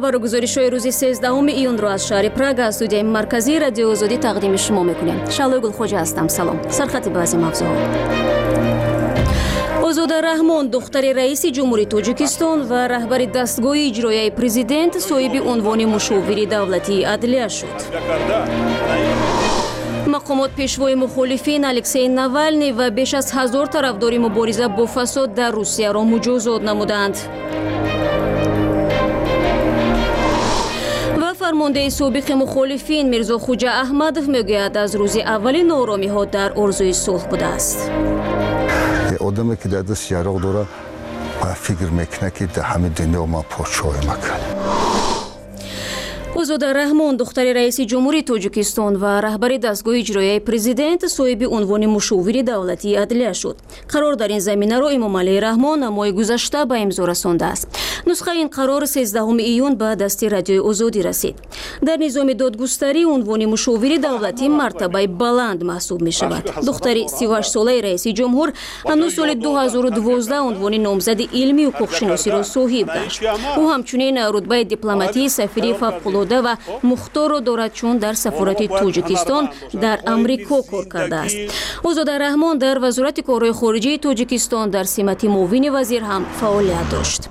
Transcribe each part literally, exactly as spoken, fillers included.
خبرگزاری‌های روز سیزدهم ایون را از شهر پراگ از استودیوی مرکزی رادیو آزادی تقدیم شما می‌کنیم. شالوی گلخوجه هستم. سلام. سرخط بعضی موضوعات. озода раҳмон духтари раиси ҷумҳурии тоҷикистон ва раҳбари дастгоҳи иҷроияи президент соҳиби унвони мушовири давлатии адлия шуд. мақомот пешвои мухолифин Алексей Навальный ва беш аз ҳазор тарафдори мубориза бо фасод дар Русияро муҷозот намуданд. ва фармондаи собиқи мухолифин Мирзо Хуҷа Аҳмадов мегӯяд аз рӯзи аввали нооромиҳо дар орзуи сулҳ будааст. آدمی که در دست یراق داره و فکر میکنه که در همه دنیا ما پادشاهی میکنه. озода раҳмон духтари раиси ҷумҳурии тоҷикистон ва раҳбари дастгоҳи иҷроияи президент соҳиби унвони мушовири давлатии адлия шуд. қарор дар ин заминаро Эмомалии Раҳмон моҳи гузашта ба имзо расондааст. нусхаи ин қарор сезддаҳуми июн ба дасти радиои озодӣ расид. дар низоми додгустарӣ унвони мушовири давлатӣ мартабаи баланд маҳсуб мешавад. духтари си ва ҳашт солаи раиси ҷумҳур ҳанӯз соли ду ҳазору дувоздаҳ унвони номзади илми ҳуқуқшиносиро соҳиб гашт. ӯ ҳамчунин рутбаи дипломатии сафири фавқулода ва мухторро дорад, чун дар сафорати Тоҷикистон дар Амрико кор кардааст. озода раҳмон дар вазорати корҳои хориҷии Тоҷикистон дар симати муовини вазир ҳам фаъолият дошт.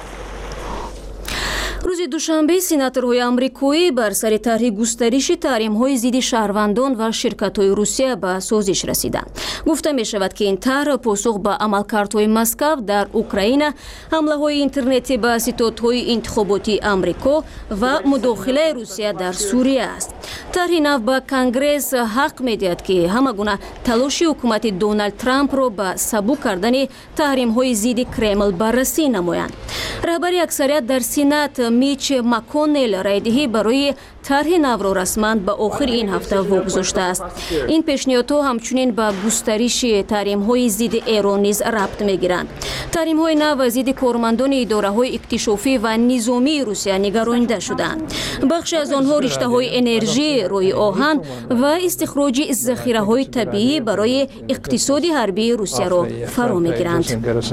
рӯзи душанбе сенаторҳои амрикоӣ бар сари тарҳи густариши таҳримҳои зидди шаҳрвандон ва ширкатҳои Русия ба созиш расиданд. гуфта мешавад, ки ин тарҳ посух ба амалкардҳои Москав дар Украина, ҳамлаҳои интернетӣ ба ситодҳои интихоботии Амрико ва мудохилаи Русия дар Сурия аст. тарҳи нав ба Конгресс ҳақ медиҳад, ки ҳама гуна талоши ҳукумати Доналд Трампро ба сабук кардани таҳримҳои зидди Кремл баррасӣ намоянд. раҳбари аксарият дар Сенат Мич Макконнел райдиҳӣ барои тарҳи навро расман ба охири ин ҳафта вогузоштааст. ин пешниҳодҳо ҳамчунин ба густариши таҳримҳои зидди Эрон низ рабт мегиранд. таҳримҳои нав зидди кормандони идораҳои иктишофӣ ва низомии Русия нигаронида шудаанд. бахше аз онҳо риштаҳои энержӣ, рӯи оҳан ва истихроҷи захираҳои табиӣ барои иқтисоди ҳарбии Русияро фаро мегиранд.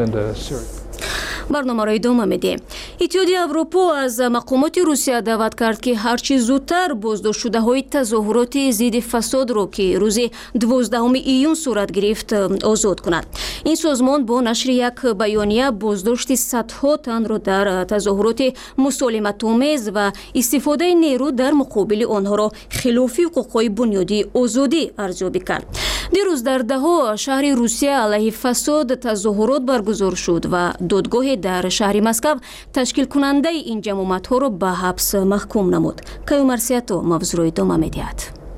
барномаро идома медиҳем. иттиҳоди Аврупо аз мақомоти Русия даъват кард, ки ҳарчи зудтар боздоштшудаҳои тазоҳуроти зидди фасодро, ки рӯзи дувоздаҳуми июн сурат гирифт, озод кунад. ин созмон бо нашри як баёния боздошти садҳо танро дар тазоҳуроти мусолиматомез ва истифодаи нерӯ дар муқобили онҳоро хилофи ҳуқуқҳои бунёдии озодӣ арзёбӣ кард. дирӯз дар даҳо шаҳри Русия алайҳи фасод тазоҳурот баргузор шуд ва додгоҳе дар шаҳри Москав ташкилкунандаи ин ҷамъоматҳоро ба ҳабс маҳкум намуд. Каюмарсиято мавзӯъро идома медиҳад.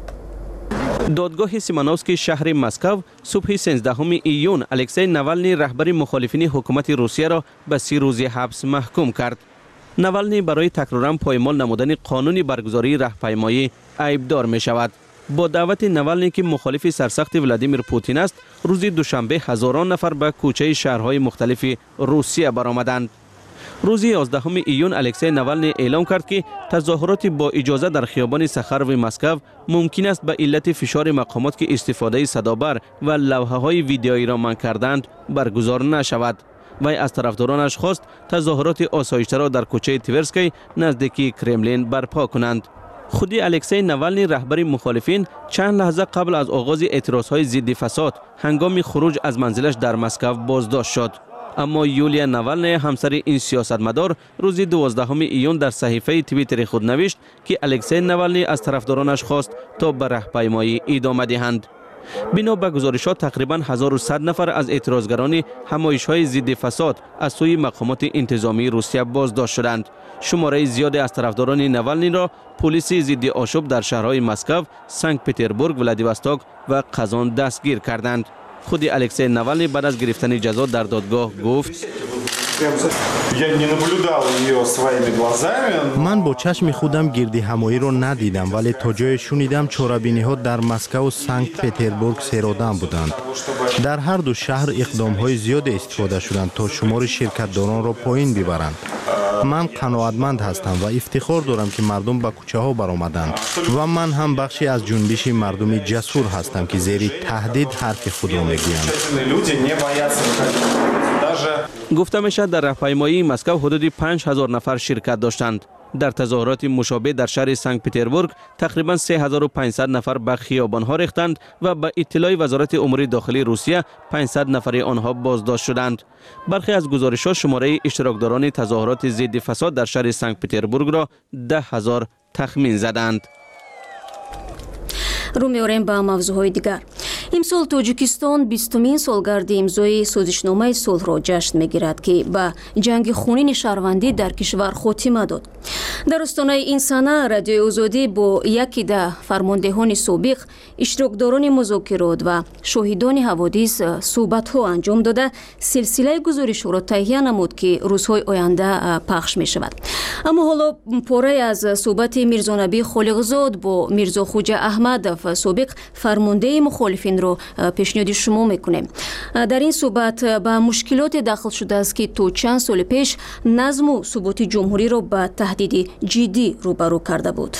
додгоҳи Симоновскии шаҳри Москав субҳи сенздаҳуми июн Алексей Навальный раҳбари мухолифини ҳукумати Русияро ба си рӯзи ҳабс маҳкум кард. Навальный барои такроран поймол намудани қонуни баргузории раҳпаймоӣ айбдор мешавад. бо даъвати Навальный, ки мухолифи сарсахти Владимир Путин аст, рӯзи душанбе ҳазорон нафар ба кӯчаи шаҳрҳои мухталифи Русия баромаданд. рӯзи ёздаҳуми июн Алексей Навальный эълон кард, ки тазоҳуроти бо иҷоза дар хиёбони Сахарови Москав мумкин аст ба иллати фишори мақомот, ки истифодаи садобар ва лавҳаҳои видеоиро манъ карданд, баргузор нашавад. вай аз тарафдоронаш хост тазоҳуроти осоиштаро дар кӯчаи Тверской наздики Кремлин барпо кунанд. худи Алексей Навальный раҳбари мухолифин чанд лаҳза қабл аз оғози эътирозҳои зидди фасод ҳангоми хуруҷ аз манзилаш дар Москав боздошт шуд. аммо Юлия Навальная, ҳамсари ин сиёсатмадор, рӯзи дувоздаҳуми июн дар саҳифаи твиттери худ навишт, ки Алексей Навальный аз тарафдоронаш хост то ба раҳпаймоӣ идома диҳанд. бино ба гузоришот тақрибан ҳазору сад нафар аз эътирозгарони ҳамоишҳои зидди фасод аз сӯи мақомоти интизомии Русия боздошт шуданд. шумораи зиёде аз тарафдорони Навальныйро полиси зидди ошӯб дар шаҳрҳои Москав, Санкт Петербург, Владивосток ва Қазон дастгир карданд. худи Алексей Навальный баъд аз гирифтани ҷазо дар додгоҳ гуфт: ман бо чашми худам гирдиҳамоиро надидам, вале то ҷое шунидам чорабиниҳо дар Москаву Санкт Петербург серодам буданд. дар ҳар ду шаҳр иқдомҳои зиёде истифода шуданд, то шумори ширкатдоронро поин бибаранд. ман қаноатманд ҳастам ва ифтихор дорам, ки мардум ба кӯчаҳо баромаданд ва ман ҳам бахше аз ҷунбиши мардуми ҷасур ҳастам, ки зери таҳдид ҳарфи худро мегӯянд. гуфта мешавад дар раҳпаймоии Москав ҳудуди панҷ ҳазор нафар ширкат доштанд. در تظاهرات مشابه در شهر سنت پتربورگ تقریبا سه هزار و پانصد نفر به خیابان‌ها ریختند و به اطلاع وزارت امور داخلی روسیه پانصد نفر آنها بازداشت شدند. برخی از گزارش‌ها شماره اشتراکداران تظاهرات ضد فساد در شهر سنت پتربورگ را ده هزار تخمین زدند. رو می‌آوریم به موضوع‌های دیگر. امسال تاجیکستان بیستمین سالگرد امضای سازشنامه صلح را جشن می‌گیرد که به جنگ خونین شهروندی در کشور خاتمه داد. در آستانه این سنه رادیوی آزادی با یکی ده فرماندهان سابق، اشتراکداران مذاکرات و شاهدان حوادث صحبت‌ها انجام داده سلسله گزارش را تهیه نمود که روزهای آینده پخش می‌شود. اما حالا پاره از صحبت میرزا نبی خالقزاد با میرزا خوجا احمدов سابق فرمانده مخالفین رو پیشنهاد شما میکنیم. در این صحبت به مشکلات داخل شده است که تا چند سال پیش نظم و ثبات جمهوری را به تهدید جدی روبرو کرده بود.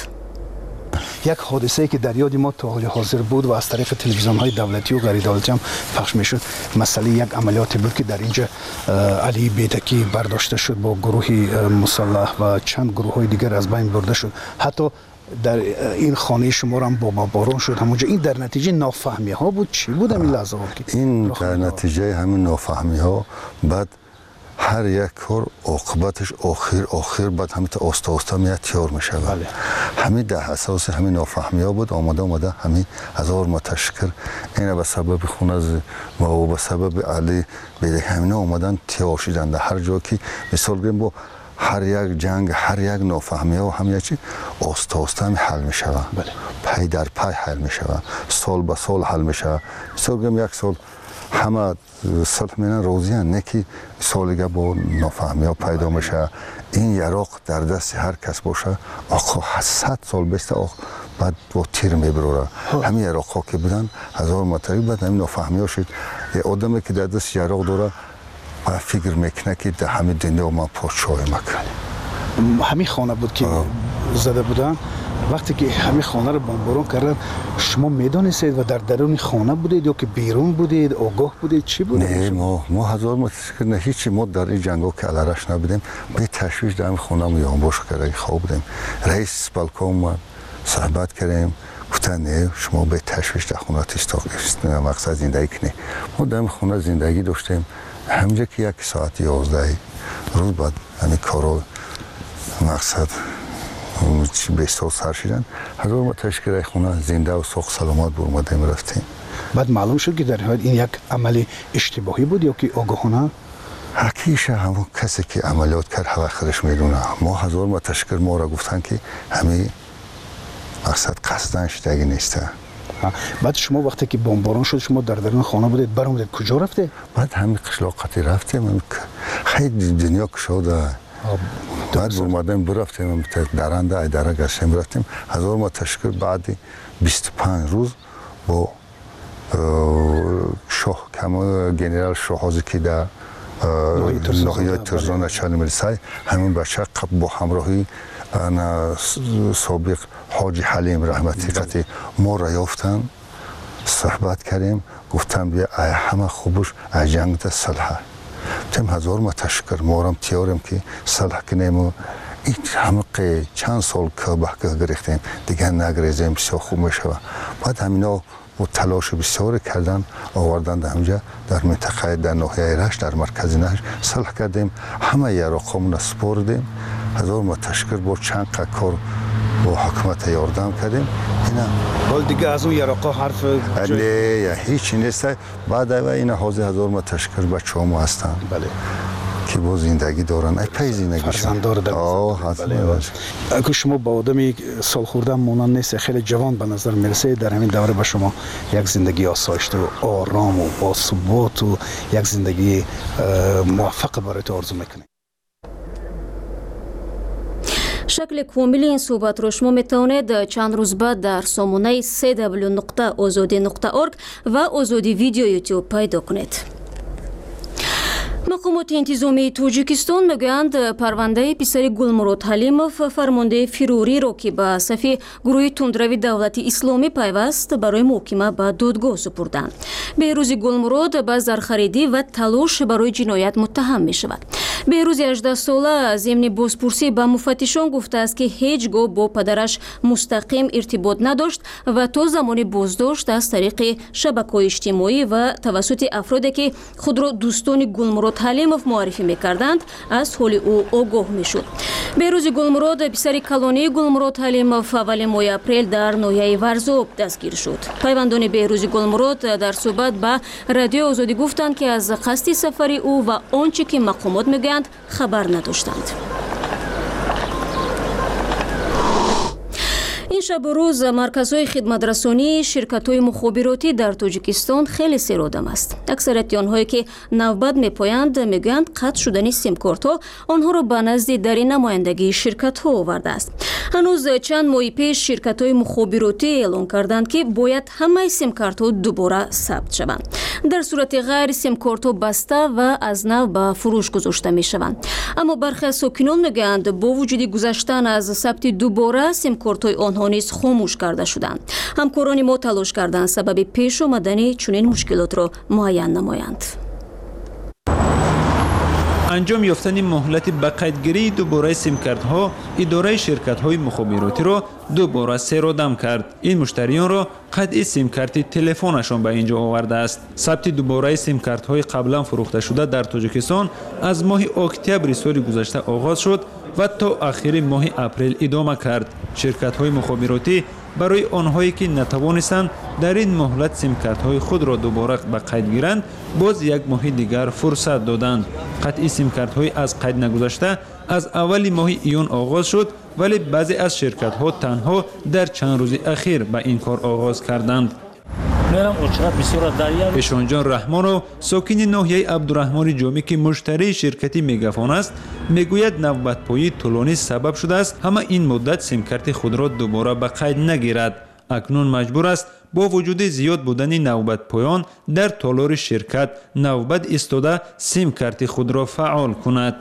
یک حادثه که در یاد ما تا حال حاضر بود و از طریق تلویزیون‌های دولتی و غیر دولتی هم پخش میشد، مسئله یک عملیاتی بود که در اینجا علی بیتکی برداشته شد با گروهی مسلح و چند گروه‌های دیگر از بین برده شد. حتی در این خانه شما هم با باران شد همونجا. این در نتیجه نافهمی ها بود. چی بود این لحظه که این در نتیجه همین نافهمی ها بعد هر یک کار عاقبتش آخر آخر بعد همین تا آستا آستا میاد تیار میشه. بله. همین ده اساس همین نافهمی ها بود. آمده آمده همین هزار متشکر این به سبب خون از و به سبب علی به همین آمدن تیار شدن. در هر جا که مثال گیم با هر یک جنگ هر یک نافهمی ها همین چی آستا آستا می حل میشه. بله. پای در پای حل میشه. سال به سال حل میشه. مثال گیم یک سال همه صلح میرن روزیان نه که سالگه با نافهمی ها پیدا میشه. این یراق در دست هر کس باشه آقا صد سال بسته آقا بعد با تیر میبروره. همین یراق ها که بودن هزار متری بعد همین نافهمی ها شد. یه آدمی که در دست یراق داره و فکر میکنه که در همین دنیا ما پادشاهی میکنه. همین خانه بود که زده بودن. وقتی که همین خانه رو بمباران کردن شما میدانستید و در درون خانه بودید یا که بیرون بودید آگاه بودید چی بودید؟ نه ما ما هزار متشکر نه هیچی. ما در این جنگا که علارش نبودیم به تشویش در خانه ما یانباش کرده خواب بودیم. رئیس بالکن ما صحبت کردیم گفتن نه شما به تشویش در خانه تیستاق مقصد زندگی کنید. ما در خانه زندگی داشتیم همینجا که یک ساعت یازده روز بعد همین کارو مقصد به سال سر شدن هزار متشکر خونه زنده و ساق سلامت برمدیم رفتیم. بعد معلوم شد که در حال این یک عمل اشتباهی بود یا که آگاهانه؟ حقیقت همون کسی که عملیات کرد هوا خودش میدونه. ما هزار متشکر ما را گفتن که همین مقصد قصدن شدگی نیسته. بعد شما وقتی که بمباران شد شما در درون خانه بودید برآمدید کجا رفته؟ بعد همین قشلاقتی رفتیم خیلی دنیا کشاده. بعد اومدیم برفتیم درنده اداره گشتیم رفتیم هزار متشکر بعد بیست و پنج روز با شاه کما گنرال شاهازی که در ناحیه ترزان چهل میرسه همین بچه با همراهی سابق حاجی حلیم رحمتی قطعی ما را یافتن صحبت کردیم گفتم بیا همه خوبش از جنگ تا صلح تم هزار متشکر مارم تیارم که صلح کنیم و این همه چند سال که بحکه گرفتیم دیگه نگریزیم بسیار خوب میشه. بعد همینا با تلاش بسیار کردن آوردن در همجا در منطقه در ناحیه رشت در مرکز نهر صلح کردیم همه یراقامون سپردیم. هزار متشکر با چند کار با حکومت یاردم کردیم. اینا حال دیگه از اون یراقا حرف نه هیچ نیست. بعد این حاضر هزار متشکر بچه هم هستن. بله که با زندگی دارن ای پی زندگیشون فرزندار در اگه شما با آدمی سال خورده مونان نیست خیلی جوان به نظر میرسه در همین دوره به شما یک زندگی آسایشته و آرام و با ثبات و یک زندگی موفق برای تو آرزو میکنه. شکل کامل این صحبت رو شما میتونید چند روز بعد در سامانه سی دبلیو نقطه آزادی نقطه اورگ و آزادی ویدیو یوتیوب پیدا کنید. مقامات انتظامی تاجیکستان میگویند پرونده پسر گلمراد حلیمов فرمانده فروری را که به صف گروه تندروی دولتی اسلامی پیوست برای محاکمه به دادگاه سپردند. بهروز گلمراد به زرخریدی و تلاش برای جنایت متهم می شود. беҳрӯзи ҳаждаҳ сола зимни бозпурсӣ ба муфаттишон гуфтааст ки ҳеҷ гоҳ бо падараш мустақим иртибот надошт ва то замони боздошт аз тариқи шабакаҳои иҷтимоӣ ва тавассути афроде ки худро дӯстони Гулмурод Ҳалимов муаррифӣ мекарданд аз ҳоли ӯ огоҳ мешуд. беҳрӯзи Гулмурод, писари калонии Гулмурод Ҳалимов, аввали моҳи апрел дар ноҳияи Варзоб дастгир шуд. пайвандони беҳрӯзи Гулмурод дар суҳбат ба радиои Озодӣ гуфтанд ки аз қасди сафари ӯ ва он чӣ ки мақомот мегӯянд хабар надоштанд. ин шабу рӯз марказҳои хидматрасонии ширкатҳои мухобиротӣ дар Тоҷикистон хеле серодам аст. аксарияти онҳое ки навбат мепоянд мегӯянд қатъ шудани симкортҳо онҳоро ба назди дари намояндагии ширкатҳо овардааст. ҳанӯз чанд моҳи пеш ширкатҳои мухобиротӣ эълон карданд ки бояд ҳамаи симкартҳо дубора сабт шаванд. дар сурати ғайр симкортҳо баста ва аз нав ба фурӯш гузошта мешаванд. аммо бархе аз сокинон мегӯянд бо вуҷуди гузаштан аз сабти дубора симкортҳои онҳо низ хомӯш карда шуданд. ҳамкорони мо талош карданд сабаби пеш омадани чунин мушкилотро муайян намоянд. анҷом ёфтани муҳлати ба қайдгирии дубораи симкартҳо идораи ширкатҳои мухобиротиро дубора серодам кард. ин муштариёнро қатъи симкарти телефонашон ба ин ҷо овардааст. сабти дубораи симкартҳои қаблан фурӯхташуда дар Тоҷикистон аз моҳи октябри соли гузашта оғоз шуд ва то ахири моҳи апрел идома кард. ширкатҳои мухобиротӣ барои онҳое ки натавонистанд дар ин муҳлат симкартҳои худро дубора ба қайд гиранд боз як моҳи дигар фурсат доданд. қатъи симкартҳои аз қайд нагузашта аз аввали моҳи июн оғоз шуд, вале баъзе аз ширкатҳо танҳо дар чанд рӯзи ахир ба ин кор оғоз карданд. эшонҷон Раҳмонов, сокини ноҳияи Абдураҳмони Ҷомӣ ки муштарии ширкати Мегафон аст, мегӯяд навбатпоyии тӯлонӣ сабаб шудааст ҳама ин муддат симкарти худро дубора ба қайд нагирад. акнун маҷбур аст бо вуҷуди зиёд будани навбатпоён дар толори ширкат навбат истода симкарти худро фаъол кунад.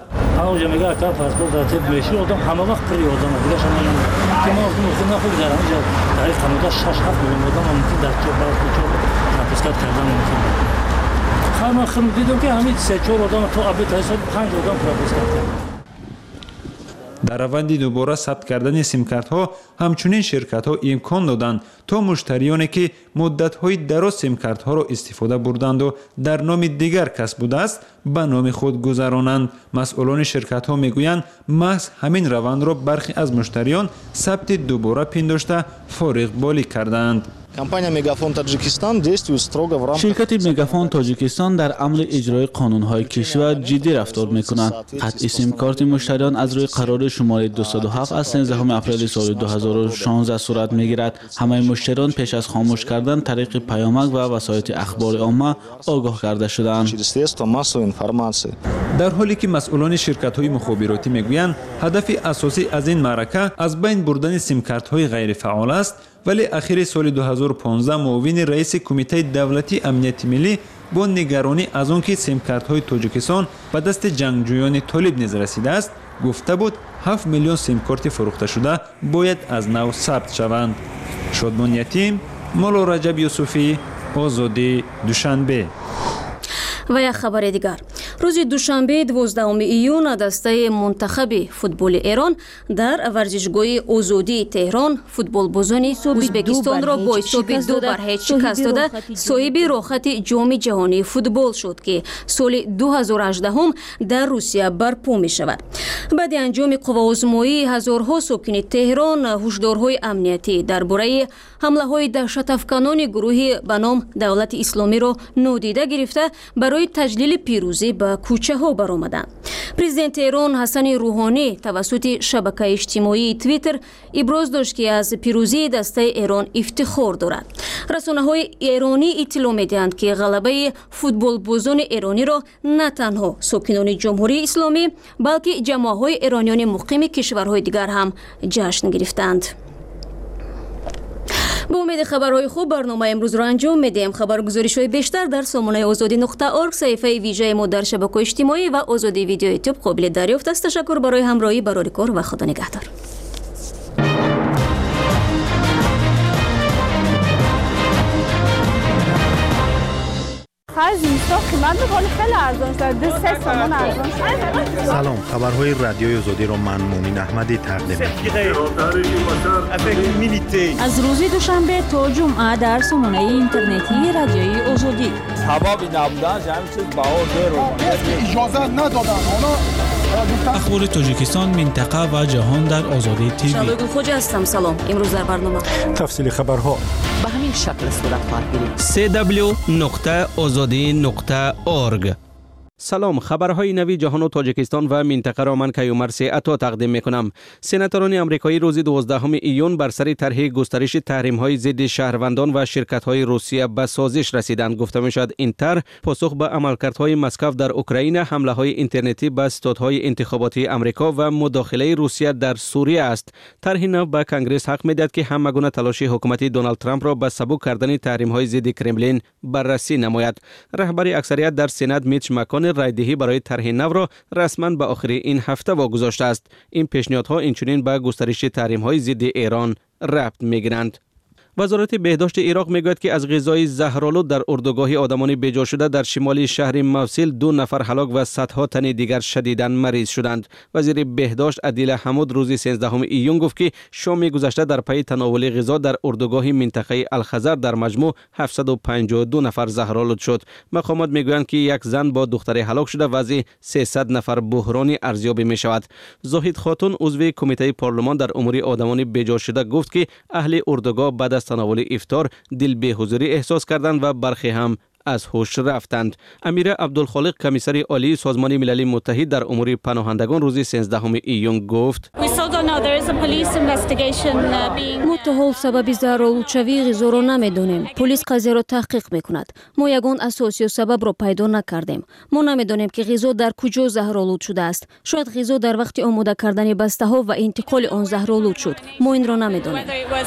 дар раванди дубора сабт кардани симкартҳо ҳамчунин ширкатҳо имкон доданд то муштариёне ки муддатҳои дароз симкартҳоро истифода бурданду дар номи дигар касб будааст ба номи худ гузаронанд. масъулони ширкатҳо мегӯянд маҳз ҳамин равандро бархе аз муштариён сабти дубора пиндошта фориғ болӣ кардаанд. Компания Мегафон Таджикистан действует строго в рамках... Ширкати Мегафон Тоҷикистон дар амри иҷрои қонунҳои кишвар ҷиддӣ рафтор мекунад. қатъи симкорти муштариён аз рӯи қарори шумори дуюст и ҳафт аз сенздаҳуми апрели соли ду ҳазору шонздаҳ сурат мегирад. ҳамаи муштариён пеш аз хомӯш кардан тариқи паёмак ва васоити ахбори омма огоҳ карда шуданд. дар ҳоле ки масъулони ширкатҳои мухобиротӣ мегӯянд ҳадафи асосӣ аз ин маърака аз байн бурдани симкартҳои ғайрифаъол аст, вале ахири соли ду ҳазору понздаҳ муовини раиси кумитаи давлатии амнияти миллӣ бо нигаронӣ аз он ки симкартҳои Тоҷикистон ба дасти ҷангҷӯёни толиб низ расидааст, гуфта буд ҳафт миллион симкорти фурӯхташуда бояд аз нав сабт шаванд. Шодмон Ятим, Моло Раҷаб Юсуфӣ, Озодӣ, Душанбе. ва як хабари дигар. рӯзи душанбе дувоздаҳуми июн дастаи мунтахаби футболи Эрон дар варзишгоҳи Озодии Теҳрон футболбозони Ӯзбекистонро бо ҳисоби ду бар ҳеҷ шикаст дода соҳиби рохати ҷоми ҷаҳонии футбол шуд ки соли ду ҳазору ҳаждаҳум дар Русия барпо мешавад. баъди анҷоми қувваозмоӣ ҳазорҳо сокини Теҳрон ҳушдорҳои амниятӣ дар бораи ҳамлаҳои даҳшатафканони гурӯҳи ба ном Давлати Исломиро нодида гирифта барои таҷлили пирӯзӣ ба кӯчаҳо баромаданд. президенти Эрон Ҳасани Рӯҳонӣ тавассути шабакаи иҷтимоии Твиттер иброз дошт ки аз пирӯзии дастаи Эрон ифтихор дорад. расонаҳои эронӣ иттилоъ медиҳанд ки ғалабаи футболбозони эрониро на танҳо сокинони ҷумҳурии исломӣ, балки ҷамоаҳои эронёни муқими кишварҳои дигар ҳам ҷашн гирифтанд. با امید خبرهای خوب برنامه امروز را انجام میدیم. خبرگزاری‌های بیشتر در سامانه آزادی نقطه org، صفحه ویژه ما در شبکه‌های اجتماعی و آزادی ویدیو یوتیوب قابل دریافت است. تشکر برای همراهی، برای کار و خدا نگهدار. خرج اینستا قیمت ولی خیلی ارزان شد. دو سه تومان ارزان شد. سلام، خبرهای رادیوی آزادی را من مومین احمدی تقدیم می‌کنم. از روز دوشنبه تا جمعه در سامانه اینترنتی رادیوی آزادی. حبابی نبودن همین چیز بها زیر اجازه ندادن. اونا اخبار تاجیکستان، منطقه و جهان در آزادی تیوی. شبگو خوجا هستم. سلام. امروز در برنامه تفصیل خبرها به همین شکل صورت خواهد گرفت. سی دبلیو نقطه آزادی نقطه اورگ. سلام، خبرهای نوی جهان و تاجیکستان و منطقه را من کیومرث عطا تقدیم میکنم. سناتوران آمریکایی روز دوازدهم ایون بر سر طرح گسترش تحریم‌های ضد شهروندان و شرکت‌های روسیه به سازش رسیدند. گفته میشد این طرح پاسخ به عملکردهای مسکو در اوکراین، حمله‌های اینترنتی به ستادهای انتخاباتی آمریکا و مداخله روسیه در سوریه است. طرح نو به کنگره حق میدهد که همگونه تلاش حکومت دونالد ترامپ را به سبک کردن تحریم‌های ضد کرملین بررسی نماید. رهبر اکثریت در سنا میچ مکانل رایدهی برای طرح نو را رسما به آخر این هفته واگذاشته است. این پیشنهادها اینچنین به گسترش تحریم‌های ضد ایران ربط می‌گیرند. وزارت بهداشت عراق میگوید که از غذای زهرآلود در اردوگاه آدمان بیجا شده در شمال شهر موصل دو نفر هلاک و صدها تن دیگر شدیداً مریض شدند. وزیر بهداشت عدیل حمود روز سیزدهم ایون گفت که شام گذشته در پی تناول غذا در اردوگاه منطقه الخزر در مجموع هفتصد و پنجاه و دو نفر زهرآلود شد. مقامات میگویند که یک زن با دختر هلاک شده وضع سیصد نفر بحرانی ارزیابی می شود. زاهد خاتون عضو کمیته پارلمان در امور آدمان بیجا شده گفت که اهل اردوگاه بعد از تناول افطار دل بی‌حضوری احساس کردند و برخی هم از هوش رفتند. امیر عبدالخالق کمیسر عالی سازمان ملل متحد در امور پناهندگان روز سیزدهم ایون گفت ما تا حال سبب زهرآلودشوی غذا را نمیدانیم. پلیس قضیه را تحقیق میکند. ما یگان اساس یا سبب را پیدا نکردیم. ما نمیدانیم که غذا در کجا زهرآلود شده است. شاید غذا در وقت آماده کردن بسته ها و انتقال آن زهرآلود شد. ما این را نمیدانیم.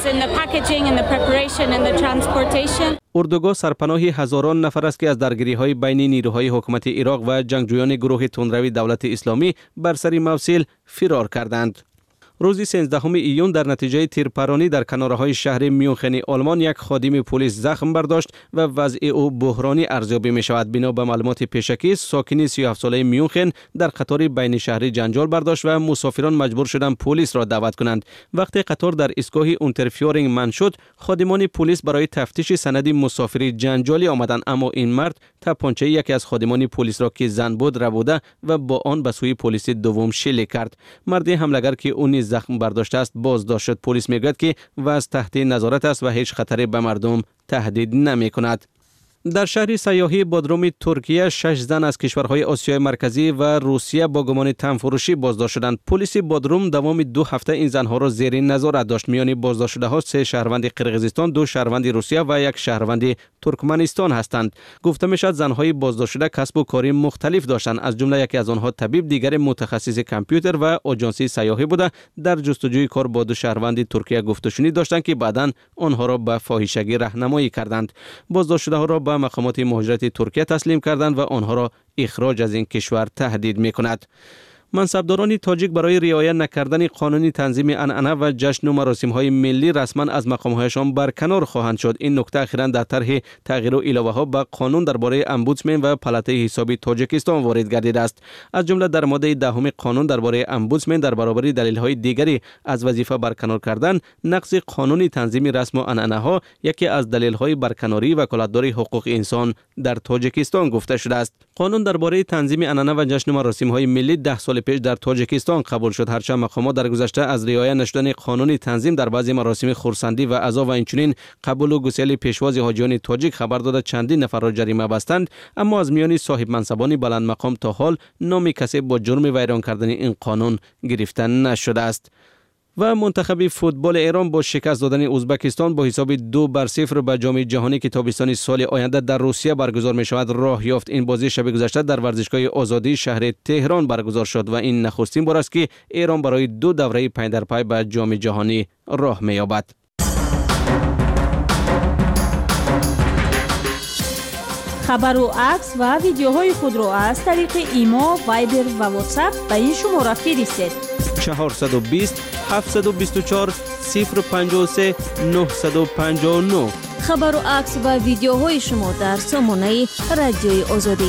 اردوگاه سرپناهی هزاران نفر است که از درگیری‌های بین نیروهای حکومت عراق و جنگجویان گروه تندروی دولت اسلامی بر سر موصل فرار کردند. روز سیزدهم ایون در نتیجه تیرپرانی در کنارهای شهر میونخن آلمان یک خادم پلیس زخم برداشت و وضع او بحرانی ارزیابی می شود. بنا به معلومات پیشکی ساکن سی و هفت ساله میونخن در قطار بین شهری جنجال برداشت و مسافران مجبور شدند پلیس را دعوت کنند. وقتی قطار در ایستگاه اونترفیورینگ منع شد، خادمان پلیس برای تفتیش سند مسافری جنجالی آمدند، اما این مرد تپانچه یکی از خادمان پلیس را که زن بود ربوده و با آن به سوی پلیس دوم شلیک کرد. مرد حمله‌گر که اون زخم برداشته است بازداشت شد. پلیس میگوید که وضع تحت نظارت است و هیچ خطری به مردم تهدید نمی کند. در شهر سیاحی بودروم ترکیه شش زن از کشورهای آسیای مرکزی و روسیه با گمان تنفروشی بازداشت شدند. پلیس بودروم دوام دو هفته این زنها را زیر نظارت داشت. میان بازداشت شده ها سه شهروند قرقیزستان، دو شهروند روسیه و یک شهروند ترکمنستان هستند. گفته میشد زنهای بازداشت شده کسب و کاری مختلف داشتند. از جمله یکی از آنها طبیب، دیگر متخصص کامپیوتر و آژانسی سیاحی بوده. در جستجوی کار با دو شهروند ترکیه گفتگو داشتند که بعداً آنها را به فاحشگی راهنمایی کردند. بازداشت شده ها را به مقامات مهاجرت ترکیه تسلیم کردند و آنها را اخراج از این کشور تهدید می‌کند. منصبداران تاجیک برای رعایت نکردن قانون تنظیم عنعنه و جشن و مراسم‌های ملی رسما از مقام‌هایشان برکنار خواهند شد. این نکته اخیراً در طرح تغییر و علاوه‌ها به قانون درباره امبودسمن و پلاته حسابی تاجیکستان وارد گردیده است. از جمله در ماده دهم قانون درباره امبودسمن در برابر دلایل‌های دیگری از وظیفه برکنار کردن، نقض قانون تنظیم رسم و عنعنه‌ها یکی از دلایل‌های برکناری وکالتدار حقوق انسان در تاجیکستان گفته شده است. قانون درباره تنظیم عنعنه و جشن و مراسم‌های ملی ده سال پیش در تاجیکستان قبول شد. هرچند مقامات در گذشته از رعایت نشدن قانون تنظیم در بعضی مراسم خرسندی و عزا و اینچنین قبول و گسیل پیشواز حاجیان تاجیک خبر داده چندین نفر را جریمه بستند، اما از میان صاحب منصبان بلند مقام تا حال نام کسی با جرم ویران کردن این قانون گرفته نشده است. و منتخب فوتبال ایران با شکست دادن ازبکستان با حساب دو بر صفر به جام جهانی که تابستان سال آینده در روسیه برگزار می شود راه یافت. این بازی شب گذشته در ورزشگاه آزادی شهر تهران برگزار شد و این نخستین بار است که ایران برای دو دوره پی در پی به جام جهانی راه می یابد. خبر و عکس و ویدیوهای خود را از طریق ایما، وایبر و واتساپ به این شماره فرستید: چهارصد و بیست، هفتصد و بیست و چهار، صفر پنجاه و سه، نهصد و پنجاه و نه. خبر و عکس و ویدیوهای شما در سامانه رادیوی آزادی.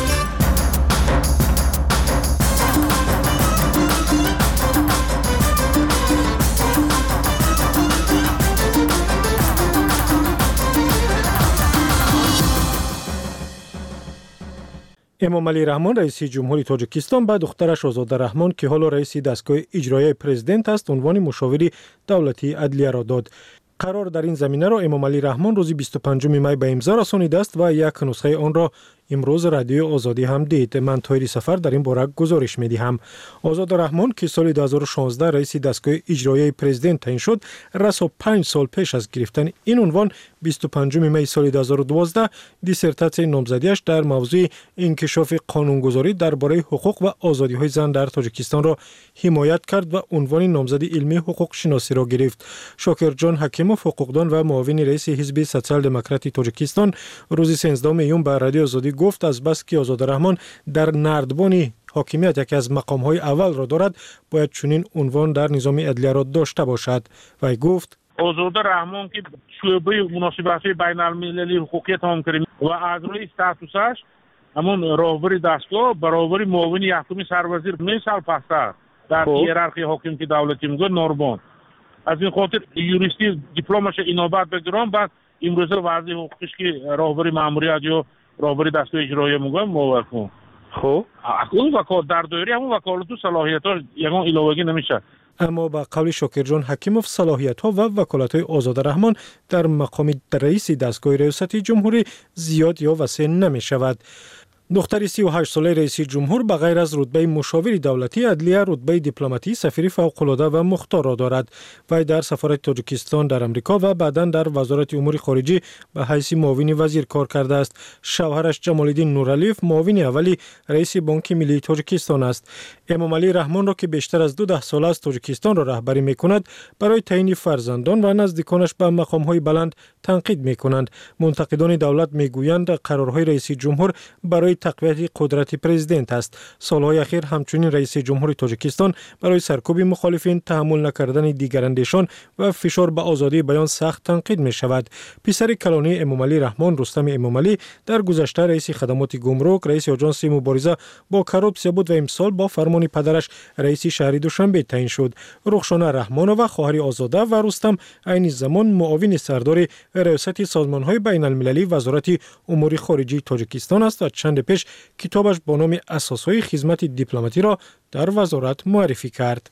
امامعلی رحمان رئیس جمهوری تاجیکستان به دخترش آزاده رحمان که حالا رئیس دستگاه اجرایی پرزیدنت است عنوان مشاور دولتی عدلیه را داد. قرار در این زمینه را امامعلی رحمان روز بیست و پنجم می به امضا رسانیده است و یک نسخه آن را امروز رادیو آزادی هم دید. من طاهر سفر در این باره گزارش می دهم. آزاده رحمان که سال دو هزار و شانزده رئیس دستگاه اجرایی پرزیدنت تعیین شد، رسا پنج سال پیش از گرفتن این عنوان بیست و پنجم می سال دو هزار و دوازده دیسرتاسیای نامزدیش در موضوع انکشاف قانونگذاری درباره حقوق و آزادی‌های زن در تاجیکستان را حمایت کرد و عنوان نامزد علمی حقوق شناسی را گرفت. شاکر جان حکیموف، حقوقدان و معاون رئیس حزب سوسیال دموکراتی تاجیکستان، روز سیزدهم میون به رادیو آزادی گفت از بس که آزاده رحمان در نردبان حاکمیت یکی از مقام‌های اول را دارد، باید چنین عنوان در نظام عدلیه را داشته باشد. و گفت آزاده رحمان که شعبه مناسبت‌های بین‌المللی حقوقی تمام کرد و از روی استاتوسش همون راهبر دستگاه برابر معاون یکم سروزیر مثال پستر در هیرارخی حاکمیت دولتی میگه نوربان. از این خاطر یوریستی دیپلمش اینابت بگیرم، بعد امروز وضعی حقوقش که راهبر ماموریت یا راهبر دستگاه اجرایی میگه موافقم. خب اون وکالت در دایره همون وکالت و صلاحیت‌ها یگان علاوه‌ای نمیشه. اما با قول شاکر جان حکیموف صلاحیت‌ها و وکالت‌های آزاده رحمان در مقام رئیس دستگاه ریاست جمهوری زیاد یا وسیع نمی‌شود. دختر سی و هشت ساله رئیس جمهور به غیر از رتبه مشاور دولتی عدلیه، رتبه دیپلماتی سفیر فوق‌العاده و مختار را دارد. وی در سفارت تاجیکستان در امریکا و بعداً در وزارت امور خارجه به حیث معاون وزیر کار کرده است. شوهرش جمال‌الدین نورعلیف معاون اولی رئیس بانک ملی تاجیکستان است. امامعلی رحمان را که بیشتر از دو ده سال است تاجیکستان را رهبری می‌کند، برای تعیین فرزندان و نزدیکانش به مقام‌های بلند تنقید می‌کنند. منتقدان دولت می‌گویند قرارهای رئیس جمهور برای تقویت قدرت پرزیدنت است. سالهای اخیر همچنین رئیس جمهور تاجیکستان برای سرکوب مخالفین، تحمل نکردن دیگراندیشان و فشار به آزادی بیان سخت تنقید می شود. پسر کلانی امامعلی رحمان، رستم امامعلی، در گذشته رئیس خدمات گمرک، رئیس آژانس مبارزه با کراپسیا بود و امسال با فرمان پدرش رئیس شهر دوشنبه تعیین شد. رخشانه رحمانووا خواهر آزاده و رستم عین زمان معاون سردار ریاست سازمان‌های بین‌المللی وزارت امور خارجه تاجیکستان است و چند پیش کتابش با نام اساسهای خدمت دیپلماتی را در وزارت معرفی کرد.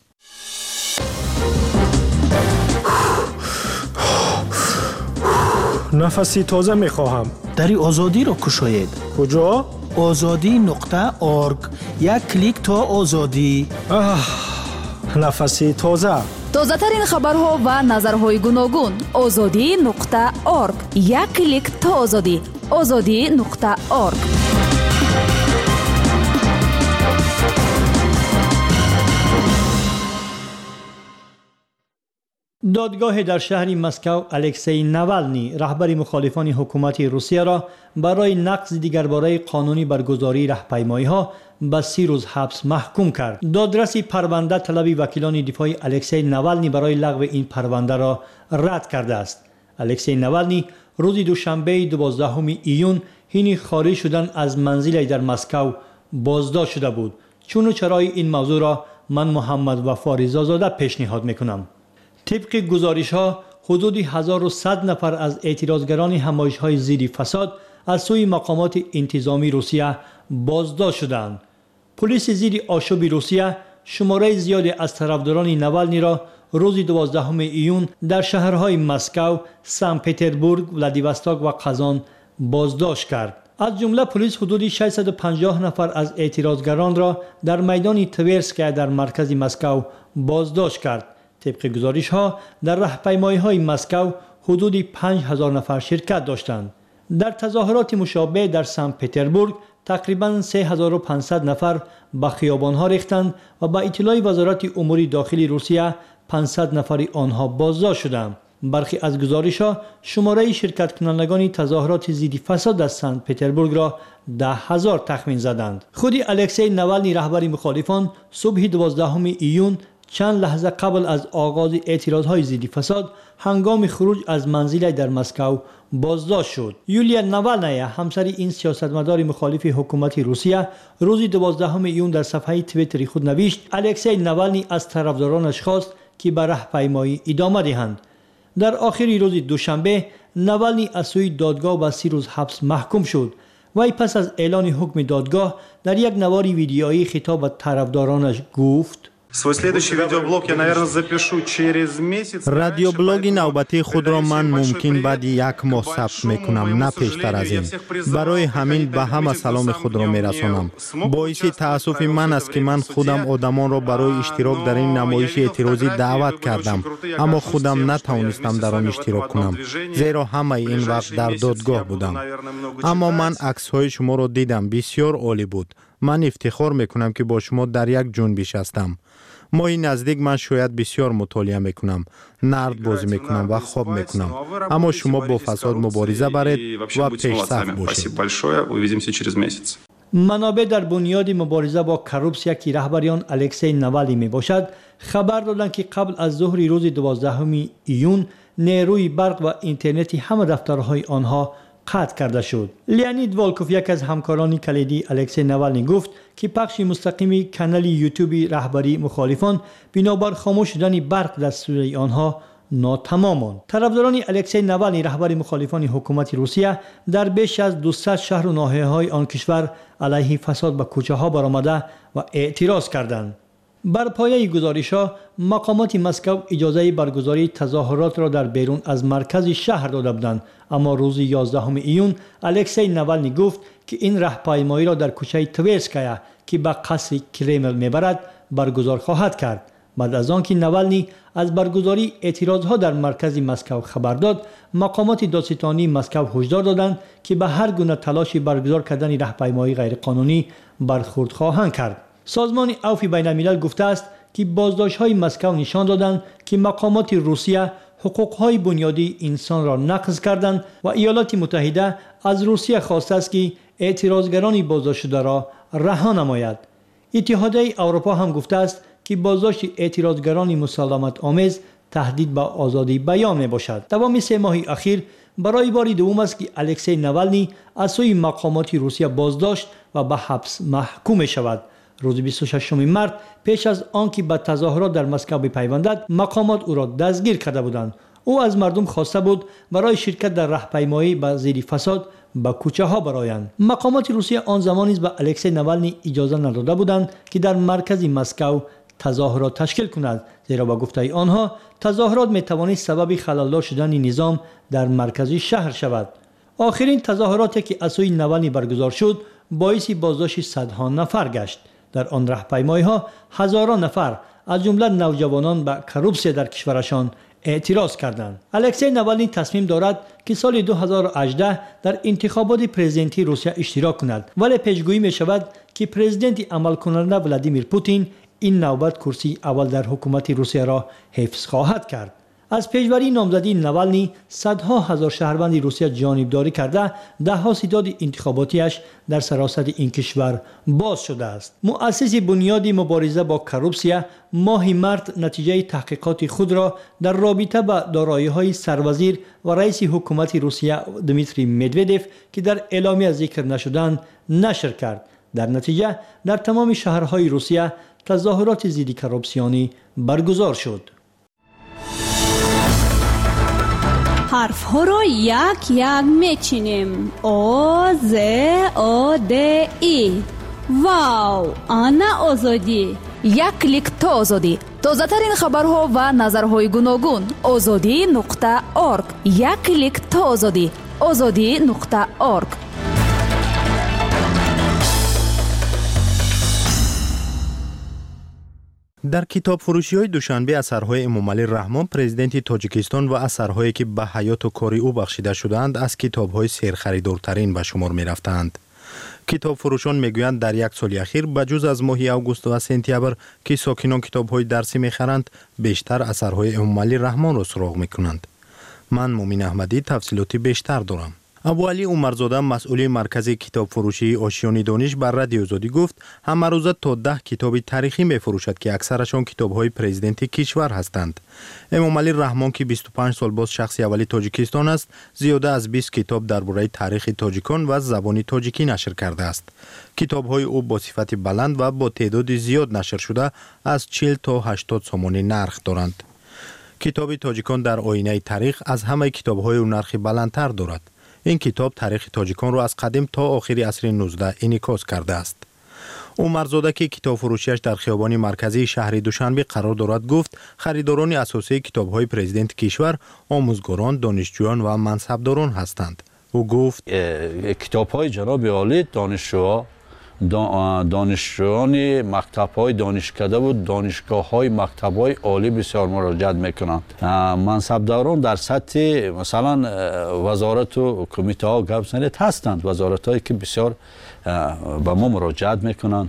نفسی تازه می خواهم. دری آزادی را کشاید. کجا؟ آزادی نقطه ارگ. یک کلیک تا آزادی. نفسی تازه. تازه ترین خبرها و نظرهای گوناگون. آزادی نقطه ارگ. یک کلیک تا آزادی. آزادی نقطه ارگ. دادگاه در شهر مسکو الکسی ناوالنی رهبر مخالفان حکومت روسیه را برای نقض دیگرباره قانونی برگزاری راهپیمایی‌ها به سی روز حبس محکوم کرد. دادرسی پرونده طلب وکیلان دفاع الکسی ناوالنی برای لغو این پرونده را رد کرده است. الکسی ناوالنی روز دوشنبه دوازدهم ایون حین خارج شدن از منزل در مسکو بازداشت شده بود. چون و چرای این موضوع را من محمد وفا رضازاده پیشنهاد میکنم. طبق گزارش ها حدود هزار و صد نفر از اعتراضگران همایش های ضد فساد از سوی مقامات انتظامی روسیه بازداشت شدند. پلیس ضد آشوب روسیه شماره زیادی از طرفداران ناوالنی را روز دوازدهم ایون در شهرهای مسکو، سن پترزبورگ، ولادیواستوک و قزان بازداشت کرد. از جمله پلیس حدود ششصد و پنجاه نفر از اعتراضگران را در میدان تورسکای در مرکز مسکو بازداشت کرد. طبق گزارش ها در راهپیمایی های مسکو حدود پنج هزار نفر شرکت داشتند. در تظاهرات مشابه در سن پترزبورگ تقریباً سه هزار و پانصد نفر به خیابان ها ریختند و با اطلاع وزارت امور داخلی روسیه پانصد نفری آنها بازداشت شدند. برخی از گزارش ها شماره شرکت کنندگان تظاهرات ضد فساد در سن پترزبورگ را ده هزار تخمین زدند. خود الکسی ناوالنی رهبر مخالفان صبح دوازدهم ایون چند لحظه قبل از آغاز اعتراضهای ضد فساد هنگام خروج از منزل در مسکو بازداشت شد. یولیا ناوالنایا همسر این سیاستمدار مخالف حکومت روسیه روز دوازدهم ایون در صفحه توییتری خود نوشت الکسی ناوالنی از طرفدارانش خواست که به راهپیمایی ادامه دهند. در آخر روز دوشنبه ناوالنی از سوی دادگاه به سی روز حبس محکوم شد. وی پس از اعلان حکم دادگاه در یک نواری ویدیویی خطاب به طرفدارانش گفت رادیو بلاگ نوبتی خود را من ممکن بعد یک ماه ثبت میکنم، نه پیشتر از این. برای همین به همه سلام خود را میرسانم. باعث تاسف من است که من خودم آدمان را برای اشتراک در این نمایش اعتراضی دعوت کردم، اما خودم نتوانستم در آن اشتراک کنم، زیرا همه این وقت در دادگاه بودم. اما من عکس های شما را دیدم، بسیار عالی بود. من افتخار میکنم که با شما در یک جنبش هستم. ماهی نزدیک من شاید بسیار مطالعه میکنم، نرد بازی میکنم و خواب میکنم، اما شما با فساد مبارزه برید و پیش صف باشید. منابع در بنیاد مبارزه با کروپسیا که رهبریان الکسی ناوالنی می باشد خبر دادند که قبل از ظهر روز دوازدهم ایون نیروی برق و اینترنتی همه دفترهای آنها قطع کرده شد. لیانید والکوف یک از همکاران کلیدی الکسی ناوالنی گفت که پخش مستقیم کانال یوتیوب رهبری مخالفان بنابر خاموش شدن برق در سوی آنها ناتمام ماند. طرفداران الکسی ناوالنی رهبر مخالفان حکومت روسیه در بیش از دویست شهر و ناحیه‌های آن کشور علیه فساد به کوچه‌ها برآمده و اعتراض کردند. بر پایه گزارش‌ها مقامات مسکو اجازه برگزاری تظاهرات را در بیرون از مرکز شهر داده بودند، اما روز یازدهم ایون الکسی ناوالنی گفت که این راهپیمایی را در کوچه تویرسکایا که به قصر کرمل میبرد برگزار خواهد کرد. بعد از آنکه ناوالنی از برگزاری اعتراضها در مرکز مسکو خبر داد، مقامات دادستانی مسکو هشدار دادند که به هر گونه تلاش برگزار کردن راهپیمایی غیرقانونی برخورد خواهند کرد. سازمان عفو بین الملل گفته است که بازداشت‌های مسکو نشان دادند که مقامات روسیه حقوق‌های بنیادی انسان را نقض کردند و ایالات متحده از روسیه خواسته است که اعتراضگران بازداشت شده را رها نماید. اتحادیه اروپا هم گفته است که بازداشت اعتراضگران مسالمت آمیز تهدید به آزادی بیان می باشد. دوام سه ماه اخیر برای بار دوم است که الکسی ناوالنی از سوی مقامات روسیه بازداشت و به حبس محکوم می شود. روز بیست و ششم مارس پیش از آنکه به تظاهرات در مسکو بپیوندد مقامات او را دستگیر کرده بودند. او از مردم خواسته بود برای شرکت در راهپیمایی به زیر فساد به کوچه ها برآیند. مقامات روسیه آن زمان نیز به الکسی ناوالنی اجازه نداده بودند که در مرکز مسکو تظاهرات تشکیل کند، زیرا با گفته آنها تظاهرات می توانست سبب خللدار شدن نظام در مرکز شهر شود. آخرین تظاهراتی که از سوی ناوالنی برگزار شد باعث بازداشت صدها نفر گشت. در آن راهپیمایی ها هزاران نفر از جمله نوجوانان به کروپسیا در کشورشان اعتراض کردند. الکسی ناوالنی تصمیم دارد که سال دو هزار و هجده در انتخابات پرزیدنتی روسیه اشتراک کند، ولی پیشگویی می شود که پرزیدنت عمل کننده ولادیمیر پوتین این نوبت کرسی اول در حکومت روسیه را حفظ خواهد کرد. از پیشبری نامزدی ناوالنی صدها هزار شهروند روسیه جانبداری کرده دهها ستاد انتخاباتیش در سراسر این کشور باز شده است. مؤسس بنیاد مبارزه با کروپسیا ماه مارس نتیجه تحقیقات خود را در رابطه با دارایی‌های سروزیر و رئیس حکومت روسیه دمیتری مدودف که در اعلامیه ذکر نشدند نشر کرد. در نتیجه در تمام شهرهای روسیه تظاهرات ضد کروپسیانی برگزار شد. حرف ها را یک یک میچینیم. او ز او د ای. واو، آنا آزادی. یک کلیک تا آزادی. تازه ترین خبرها و نظرهای گوناگون. آزادی نقطه اورگ. یک کلیک تا آزادی. آزادی نقطه اورگ. در کتاب فروشی های دوشنبه اثرهای امامعلی رحمان پرزیدنت تاجیکستان و اثرهایی که به حیات و کار او بخشیده شدند از کتاب های سرخریدارترین به شمار می رفتند. کتاب فروشان می گویند در یک سال اخیر بجز از ماه اوگوست و سپتامبر که ساکنان کتاب های درسی می خرند بیشتر اثرهای امامعلی رحمان را سراغ می کنند. من مومن احمدی تفصیلات بیشتر دارم. ابوعلی عمرزاده مسئول مرکز کتاب فروشی آشیان دانش بر رادیو آزادی گفت همه روزه تا ده کتاب تاریخی می فروشد که اکثرشان کتاب‌های پرزیدنت کشور هستند. امام علی رحمان که بیست و پنج سال باز شخص اولی تاجیکستان است، زیاده از بیست کتاب درباره تاریخ تاجیکان و زبان تاجیکی نشر کرده است. کتاب‌های او با صفت بلند و با تعداد زیاد نشر شده از چهل تا هشتاد سامانه نرخ دارند. کتاب تاجیکان در آینه تاریخ از همه کتاب‌های او نرخ بلندتر دارد. این کتاب تاریخ تاجیکان را از قدیم تا آخر عصر نوزده انعکاس کرده است. عمرزاده که کتاب فروشیش در خیابان مرکزی شهر دوشنبه قرار دارد گفت خریداران اساسی کتاب‌های پرزیدنت کشور آموزگاران، دانشجویان و منصبداران هستند. او گفت کتاب‌های جناب عالی دانشجوها دانشجویان مکتب‌های دانشکده و دانشگاه‌های مکتب‌های عالی بسیار مراجعت می‌کنند. منصبداران در سطح مثلا وزارت و کمیته‌ها گپ زنید هستند، وزارت‌هایی که بسیار به ما مراجعت می‌کنند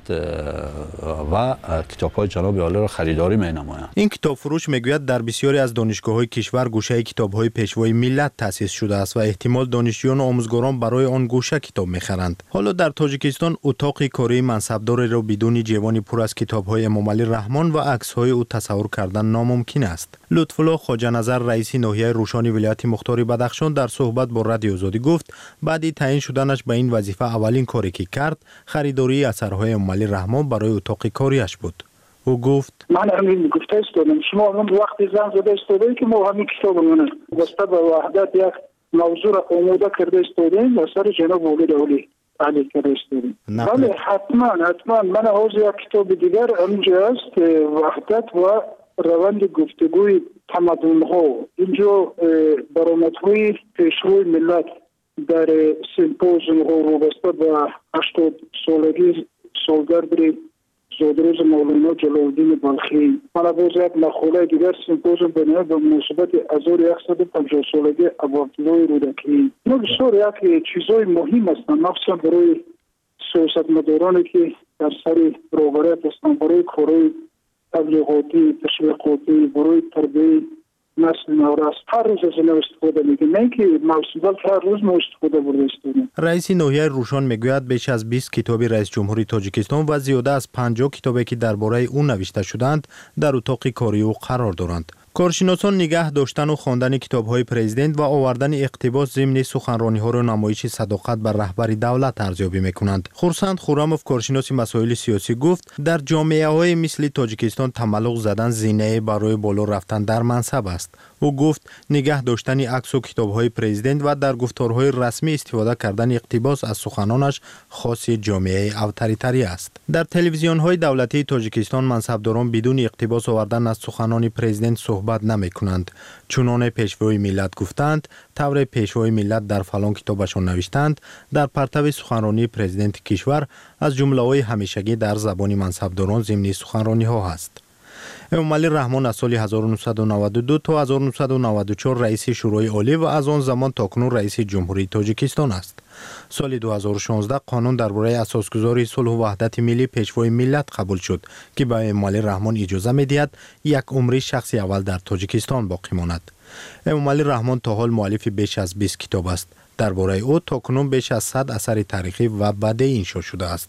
و کتاب‌های جناب عالی را خریداری می‌نمایند. این کتاب فروش می‌گوید در بسیاری از دانشگاه‌های کشور گوشه کتاب‌های پیشوای ملت تأسیس شده است و احتمال دانشجویان و آموزگاران برای آن گوشه کتاب می‌خرند. حالا در تاجیکستان اتاق کاری منصبدار را بدون جوانی پر از کتاب‌های امام علی رحمان و عکس‌های او تصور کردن ناممکن است. لطف‌الله خواجه نظر رئیس ناحیه روشانی ولایت مختار بدخشان در صحبت با رادیو آزادی گفت بعد تعیین شدنش به این وظیفه اولین کاری که کرد خریداری اثرهای امام علی رحمان برای اتاق کاریش بود. او گفت من همین گفته استادم شما من وقتی زنگ زده استادم که ما همین کتاب من بسته به وحدت یک موضوع را آماده کرده استادم و سر جناب ولید علی علی کرده استادم. بله حتما حتما من حوض یک کتاب دیگر اینجا است وحدت و روند گفتگوی تمدن ها. اینجا برآمدهای پیشروی ملت در سمپوزیوم ها وابسته به هشتاد سالگی سالگرد زادروز مولانا جلال الدین بلخی. من باز یک مقاله دیگر سمپوزیوم بنیاد به مناسبت هزار و صد و پنجاه سالگی ابوعبدالله رودکی. اینا بسیار یک چیزای مهم هستند مخصوصا برای سیاستمدارانی که در سر رهبریت هستند، برای کارهای تبلیغاتی، تشویقاتی، برای تربیت نسل نو است. هر روز از این استفاده میکنیم، نه اینکه موسم بلکه هر روز ما استفاده برده استفاده. رئیس ناحیه روشان میگوید بیش از بیست کتاب رئیس جمهوری تاجیکستان و زیاده از پنجاه کتابی که درباره او نوشته شدند در اتاق کاری او قرار دارند. کارشناسان نگه داشتن و خواندن کتاب‌های پرزیدنت و آوردن اقتباس ضمن سخنرانی‌ها را نمایش صداقت بر رهبر دولت ارزیابی می‌کنند. خورسند خورموف کارشناس مسائل سیاسی گفت در جامعه‌های مثل تاجیکستان تملق زدن زینه برای بالا رفتن در منصب است. او گفت نگه داشتن عکس و کتاب‌های پرزیدنت و در گفتارهای رسمی استفاده کردن اقتباس از سخنانش خاص جامعه اوتاریتری است. در تلویزیون‌های دولتی تاجیکستان منصبداران بدون اقتباس آوردن از سخنان پرزیدنت صحبت نمی کنند. چونان پیشوای ملت گفتند، طور پیشوای ملت در فلان کتابشان نوشتند، در پرتو سخنرانی پرزیدنت کشور از جمله‌های همیشگی در زبان منصبداران ضمن سخنرانی‌ها است. امام علی رحمان از سال هزار و نهصد و نود و دو تا هزار و نهصد و نود و چهار رئیس شورای عالی و از آن زمان تاکنون رئیس جمهوری تاجیکستان است. سال دو هزار و شانزده قانون درباره اساسگذاری صلح و وحدت ملی پیشوای ملت قبول شد که به امام علی رحمان اجازه می‌دهد یک عمر شخص اول در تاجیکستان باقی ماند. امام علی رحمان تا حال مؤلف بیش از بیست کتاب است. درباره او تاکنون بیش از صد اثر تاریخی و بدیعی انشا شده است.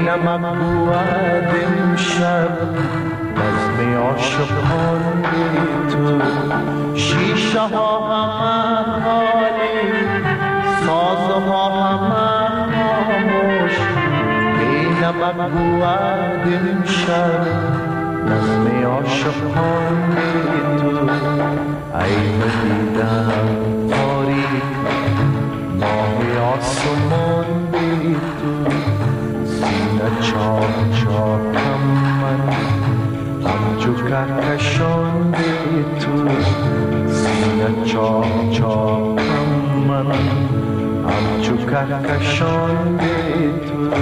نمک بود امشب بزم عاشقان بی تو شیشه ها همه خالی ساز ها همه خاموش بی نمک بود امشب بزم عاشقان بی تو ای بدیدم تاریک ماه آسمان بی تو سینه چاک چاکم من همچو کهکشان بی تو سینه چاک چاکم من همچو کهکشان بی تو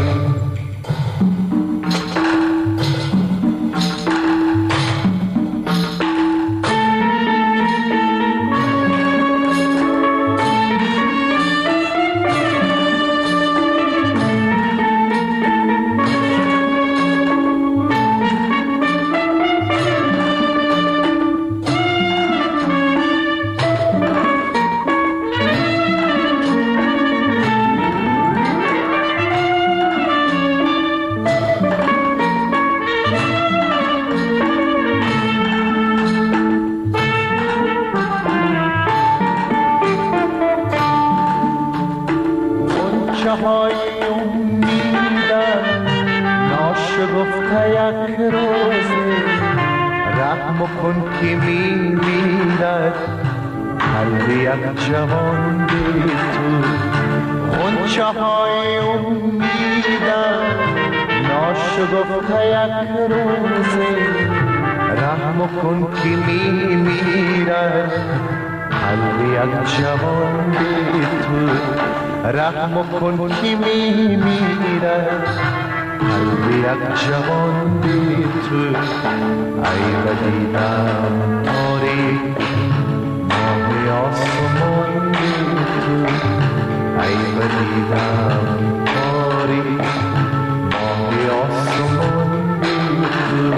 های امیدم ناشگفته یک روزه رحم کن که میمیرد قلب یک جوان بی تو غنچه های امیدم ناشگفته یک روزه رحم کن که میمیرد قلب یک جوان بی تو رحم کن که میمیرد قلب یک جوان بی تو ای بدیدم تاریک ماه آسمان بی تو ای بدیدم تاریک ماه آسمان بی تو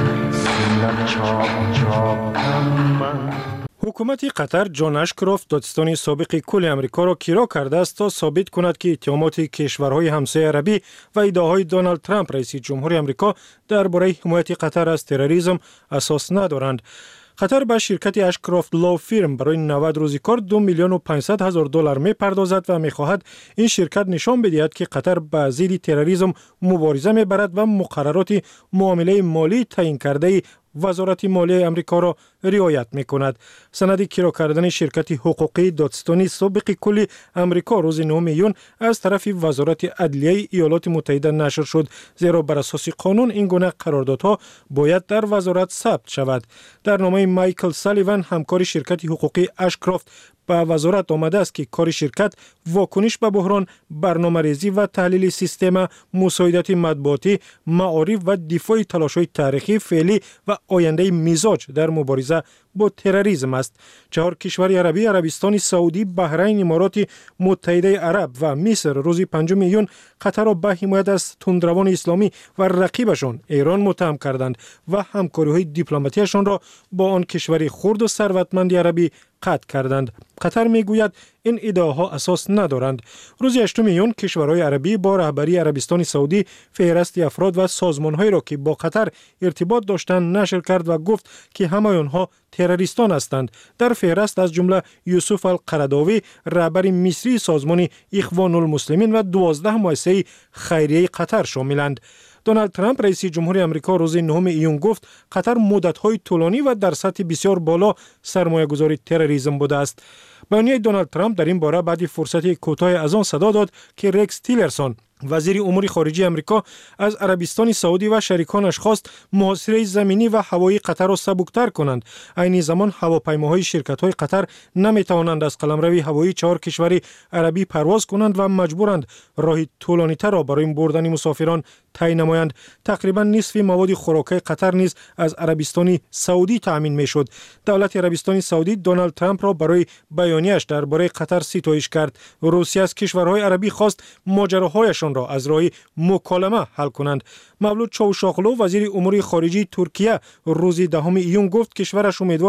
سینه چاک چاکم من. حکومت قطر جان اشکروفت دادستان سابق کل امریکا را کیرا کرده است تا ثابت کند که اتهامات کشورهای همسایه عربی و ادعاهای دونالد ترامپ رئیس جمهور امریکا درباره حمایت قطر از تروریسم اساس ندارند. قطر به شرکت اشکروفت لو فیرم برای نود روزی کار دو میلیون و پانصد هزار دلار می پردازد و می خواهد این شرکت نشان بدهد که قطر به ضد تروریسم مبارزه می برد و مقررات معامله مالی تعیین کرده وزارت مالی امریکا را رعایت می کند. سند کیرا کردن شرکت حقوقی دادستانی سابق کل امریکا روز نهم ایون از طرف وزارت عدلیه ایالات متحده نشر شد، زیرا بر اساس قانون این گونه قراردادها باید در وزارت ثبت شود. در نامه مایکل سالیوان همکار شرکت حقوقی اشکروفت به وزارت آمده است که کار شرکت واکنش به بحران، برنامه‌ریزی و تحلیل سیستم مساعدت مطبوعاتی، معارف و دفاع تلاش‌های تاریخی فعلی و آینده مزاج در مبارزه با تروریسم است. چهار کشور عربی، عربستان سعودی، بحرین، امارات متحده عرب و مصر روز پنجم ایون قطر را به حمایت از تندروان اسلامی و رقیبشان ایران متهم کردند و همکاری‌های دیپلماتیشان را با آن کشور خرد و ثروتمند عربی قطع کردند. قطر میگوید این ادعاها اساس ندارند. روز هشتم ایون کشورهای عربی با رهبری عربستان سعودی فهرست افراد و سازمان‌هایی را که با قطر ارتباط داشتند نشر کرد و گفت که همه آنها تروریستان هستند. در فهرست از جمله یوسف القرداوی رهبر مصری سازمان اخوان المسلمین و دوازده مؤسسه خیریه قطر شاملند. دونالد ترامپ رئیس جمهور امریکا روز نهم ایون گفت قطر مدت‌های طولانی و در سطح بسیار بالا سرمایه‌گذاری تروریسم بوده است. بیانیه دونالد ترامپ در این باره بعد فرصت کوتاه از آن صدا داد که رکس تیلرسون وزیر امور خارجه امریکا از عربستان سعودی و شریکانش خواست محاصره زمینی و هوایی قطر را سبکتر کنند. عین زمان هواپیماهای شرکت‌های قطر نمی‌توانند از قلمرو هوایی چهار کشور عربی پرواز کنند و مجبورند راه طولانی‌تر را برای بردن مسافران طی نمایند. تقریبا نصف مواد خوراکی قطر نیز از عربستان سعودی تأمین می‌شد. دولت عربستان سعودی دونالد ترامپ را برای بیانیه‌اش درباره قطر ستایش کرد. روسیه از کشورهای عربی خواست ماجراهایشان را از راه مکالمه حل کنند. مولود چاوشاغلو وزیر امور خارجه ترکیه روز دهم ایون گفت کشورش امیدوار است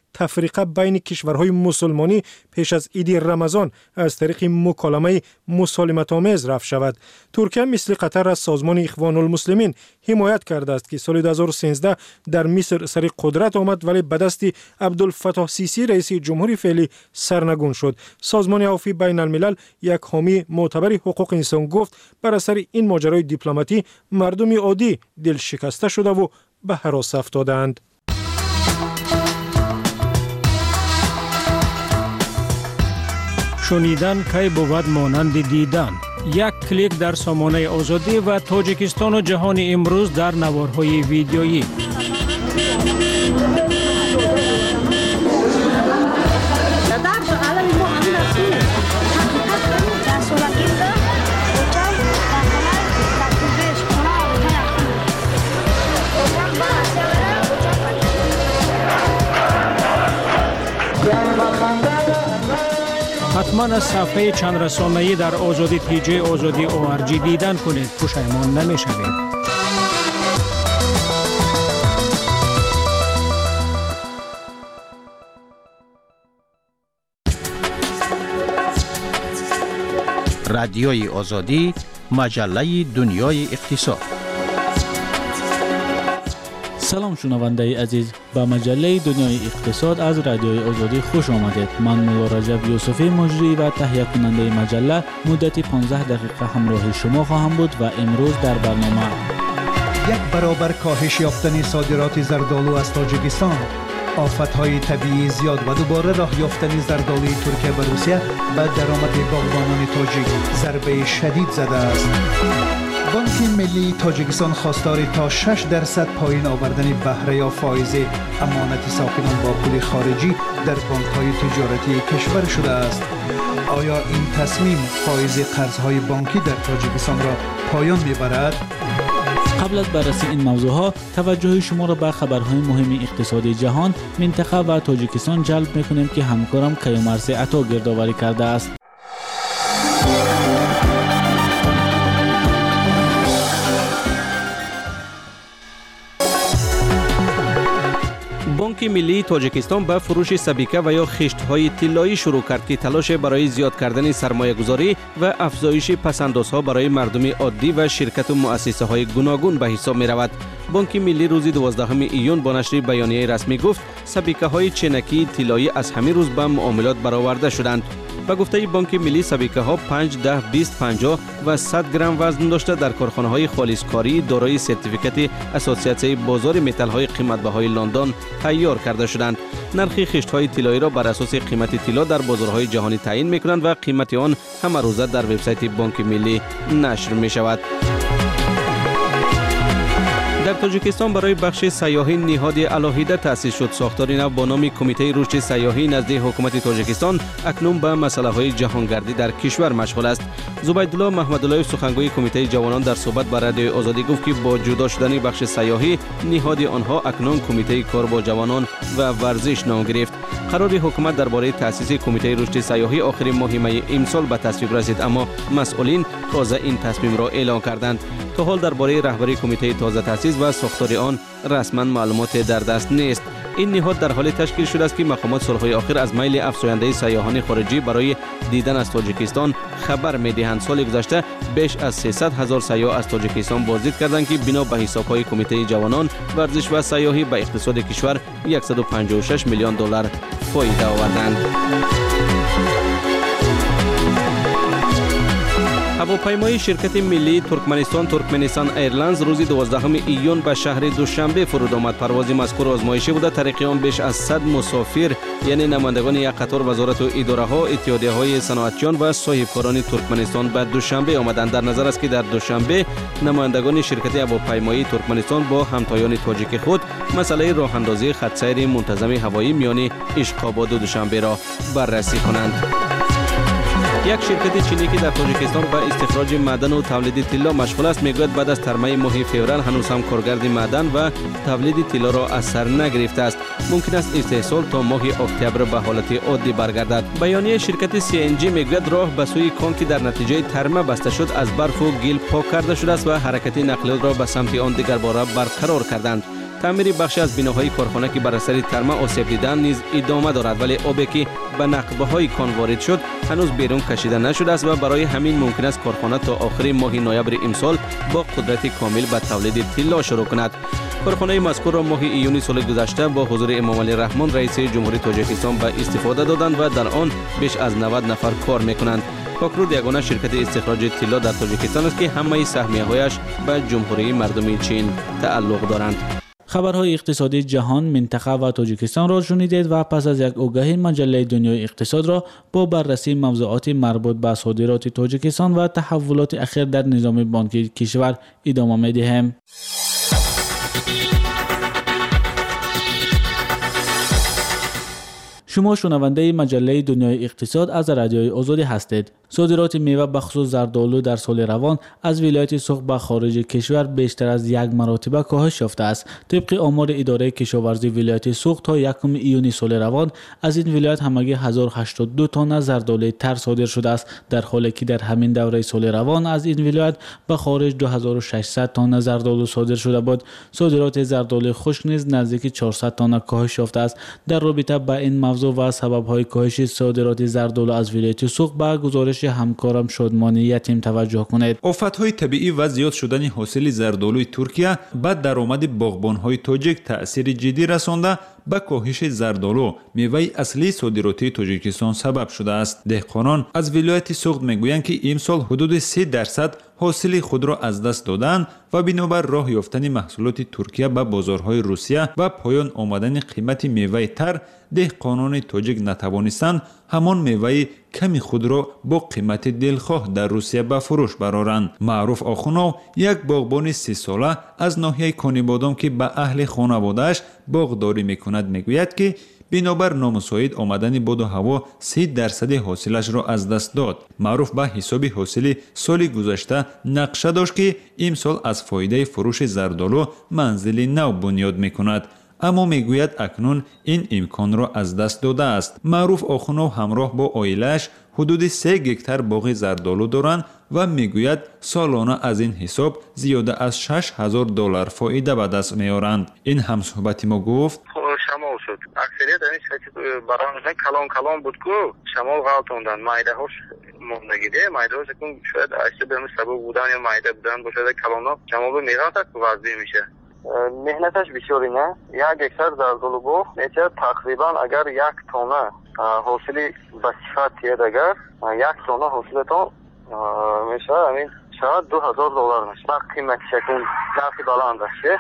تفریقه بین کشورهای مسلمانی پیش از عید رمضان از طریق مکالمه مسالمت‌آمیز رفع شود. ترکیه مثل قطر از سازمان اخوان المسلمین حمایت کرده است که سال دو هزار و سیزده در مصر سر قدرت آمد ولی به دست عبدالفتاح سیسی رئیس جمهوری فعلی سرنگون شد. سازمان عفو بین الملل یک حامی معتبر حقوق انسان گفت بر اثر این ماجرای دیپلماتی مردم عادی دل شکسته شده و به هراس افتادند. شنیدن کی بود مانند دیدن. یک کلیک در سامانه آزادی و تاجیکستان و جهان امروز در نوارهای ویدیویی. حتما از صفحه چند رسانه‌ای در آزادی تی جی آزادی او آر جی دیدن کنید. پشیمان نمی‌شوید. رادیوی آزادی، مجله دنیای اقتصاد. سلام شنونده عزیز، به مجله دنیای اقتصاد از رادیوی آزادی خوش آمدید. من مولا رجب یوسفی مجری و تهیه کننده مجله مدت پانزده دقیقه همراه شما خواهم بود و امروز در برنامه یک برابر کاهش یافتن صادرات زردآلو از تاجیکستان، آفت‌های طبیعی زیاد و دوباره راه یافتن زردآلوی ترکیه به روسیه به درآمد باغبانان تاجیک ضربه شدید زده است. بانک ملی تاجیکستان خواستار تا شش درصد پایین آوردن بهره یا فایز امانت ساکنان با پول خارجی در بانک‌های تجارتی کشور شده است. آیا این تصمیم فایز قرض‌های بانکی در تاجیکستان را پایان می‌برد؟ قبل از بررسی این موضوعها توجه شما را به خبرهای مهم اقتصادی جهان، منطقه و تاجیکستان جلب می‌کنیم که همکارم کیومرث عطا گردآوری کرده است. بانک ملی تاجیکستان به فروش سبیکه و یا خشت‌های طلایی شروع کرد که تلاش برای زیاد کردن سرمایه‌گذاری و افزایش پس‌اندازها برای مردم عادی و شرکت و مؤسسه‌های گوناگون به حساب می‌رود. بانک ملی روز دوازدهم ایون با نشر بیانیه رسمی گفت سبیکه‌های چینکی طلایی از همین روز به معاملات برآورده شدند. با گفته بانک ملی سبیکه ها پنج، ده، بیست، پنجاه و صد گرم وزن داشته در کارخانه های خالصکاری دارای سرتیفیکت اسوسیاسیون بازار متل های قیمت بهای لندن تیار کرده شدند. نرخ خشت های طلایی را بر اساس قیمت طلا در بازارهای جهانی تعیین می‌کنند و قیمت آن همه روزه در وبسایت بانک ملی نشر می شود. در تاجیکستان برای بخش سیاحی نهاد علاهیده تأسیس شد. ساختار نو با نام کمیته رشد سیاحی نزد حکومت تاجیکستان اکنون به مسائل جهانگردی در کشور مشغول است. زبیدالله محمدالله سخنگوی کمیته جوانان در صحبت با رادیوی آزادی گفت که با جدا شدن بخش سیاحی نهاد آنها اکنون کمیته کار با جوانان و ورزش نام گرفت. قرار حکومت درباره تأسیس کمیته رشد سیاحی آخر ماه می امسال به تصویب رسید، اما مسئولین تازه این تصمیم را اعلام کردند. تا حال درباره رهبری کمیته تازه تأسیس و ساختار آن رسما معلومات در دست نیست. این نهاد در حال تشکیل شده است که مقامات سالهای اخیر از میل افزاینده سیاحان خارجی برای دیدن از تاجیکستان خبر می‌دهند. سال گذشته بیش از سیصد هزار سیاح از تاجیکستان بازدید کردند که بنا به حساب‌های کمیته جوانان ورزش و سیاحی به اقتصاد کشور صد و پنجاه و شش میلیون دلار فایده آوردند. هواپیمای شرکت ملی ترکمنستان ترکمنستان ایرلاینز روز دوازدهم ایون به شهر دوشنبه فرود آمد. پرواز مذکور آزمایشی بوده. طریق آن بیش از صد مسافر یعنی نمایندگان یک قطار وزارت و اداره ها، اتحادیه های صنعتیان و صاحبکاران ترکمنستان به دوشنبه آمدند. در نظر است که در دوشنبه نمایندگان شرکت هواپیمایی ترکمنستان با همتایان تاجیک خود مسئله راه اندازی خط سیر منتظم هوایی میان اشقاباد و دوشنبه را بررسی کنند. یک شرکت چینی که در تاجیکستان به استخراج معدن و تولید طلا مشغول است میگوید بعد از ترمیم ماه فوریه هنوز هم کارگرد معدن و تولید طلا را از سر نگرفته است. ممکن است استحصال تا ماه اکتبر به حالت عادی برگردد. بیانیه شرکت سی ان جی میگوید راه به سوی کان که در نتیجه ترمیم بسته شد از برف و گل پاک کرده شده است و حرکت نقلیات را به سمت آن دیگر باره برقرار کردند. تعمیر بخشی از بناهای کارخانه که بر اثر ترمه آسیب دیدن نیز ادامه دارد، ولی آبی که به نقبه‌های کان وارد شد هنوز بیرون کشیده نشده است و برای همین ممکن است کارخانه تا آخر ماه نوامبر امسال با قدرت کامل به تولید طلا شروع کند. کارخانه مذکور را ماه ایون سال گذشته با حضور امام علی رحمان رئیس جمهوری تاجیکستان به استفاده دادند و در آن بیش از نود نفر کار میکنند. کاکرود یگانه شرکت استخراج طلا در تاجیکستان است که همه سهمیه‌هایش به جمهوری مردمی چین تعلق دارند. خبرهای اقتصادی جهان، منطقه و تاجیکستان را شنیدید و پس از یک آگهی مجله دنیای اقتصاد را با بررسی موضوعات مربوط به صادرات تاجیکستان و تحولات اخیر در نظام بانکی کشور ادامه می‌دهیم. شما شنونده مجله دنیای اقتصاد از رادیوی آزادی هستید. صادرات میوه بخصوص زردآلو در سال روان از ولایت سوق به خارج کشور بیشتر از یک مرتبه کاهش یافته است. طبق آمار اداره کشاورزی ولایت سوق تا یکم ایون سال روان از این ولایت همگی هزار و هشتاد و دو تن زردآلو تر صادر شده است، در حالی که در همین دوره سال روان از این ولایت به خارج دو هزار و ششصد تن زردآلو صادر شده بود. صادرات زردآلو خشک نیز نزدیک چهارصد تن کاهش یافته است. در رابطه با این موضوع و سبب‌های کاهش صادرات زردآلو از ولایت سوق به گزارش همکارم شادمانی یتیم توجه کنید. آفت‌های طبیعی و زیاد شدن حاصل زردآلوی ترکیه به درآمد باغبان‌های تاجیک تأثیر جدی رسانده به کاهش زردآلو، میوه اصلی صادراتی تاجیکستان سبب شده است. دهقانان از ولایت سوق میگویند که امسال حدود سه درصد حاصل خود را از دست دادند و بنابر راه یافتن محصولات ترکیه به بازارهای روسیه و پایان آمدن قیمت میوه تر، دهقانان تاجیک نتوانستند همان میوه کمی خود را با قیمت دلخواه در روسیه به فروش برآورند. معروف آخونو، یک باغبان سی ساله از ناحیه کانیبادام که به اهل خانواده‌اش باغداری میکند میگوید که بنابر نامساعد آمدن باد و هوا سی درصد حاصلش را از دست داد. معروف به حساب حاصل سال گذشته نقشه داشت که امسال از فایده فروش زردآلو منزل نو بنیاد میکند، اما میگوید اکنون این امکان را از دست داده است. معروف آخونو همراه با عائله‌اش حدود سه گکتار باغ زردآلو دارند و میگوید سالانه از این حساب زیاده از شش هزار دلار فایده به دست میارند. این همصحبت ما گفت شمال شد. اکثریت این شکل برای کلان کلان بود که شمال غلطوندن. مایده هاش موندگیده. مایده هاش کن شاید ایسته به سبب بودن یا مایده بودن باشه کلان ها شمال میرن تا وضعی میشه. مهنتش بسیاری نه. یک گکتار زردآلو باغ میشه تقریبا اگر یک تونه حاصلی به صفت تید اگر یک تونه حاصل تا میشه همین شاید دو هزار دلار میشه. با قیمت شکل نرخی بلند است.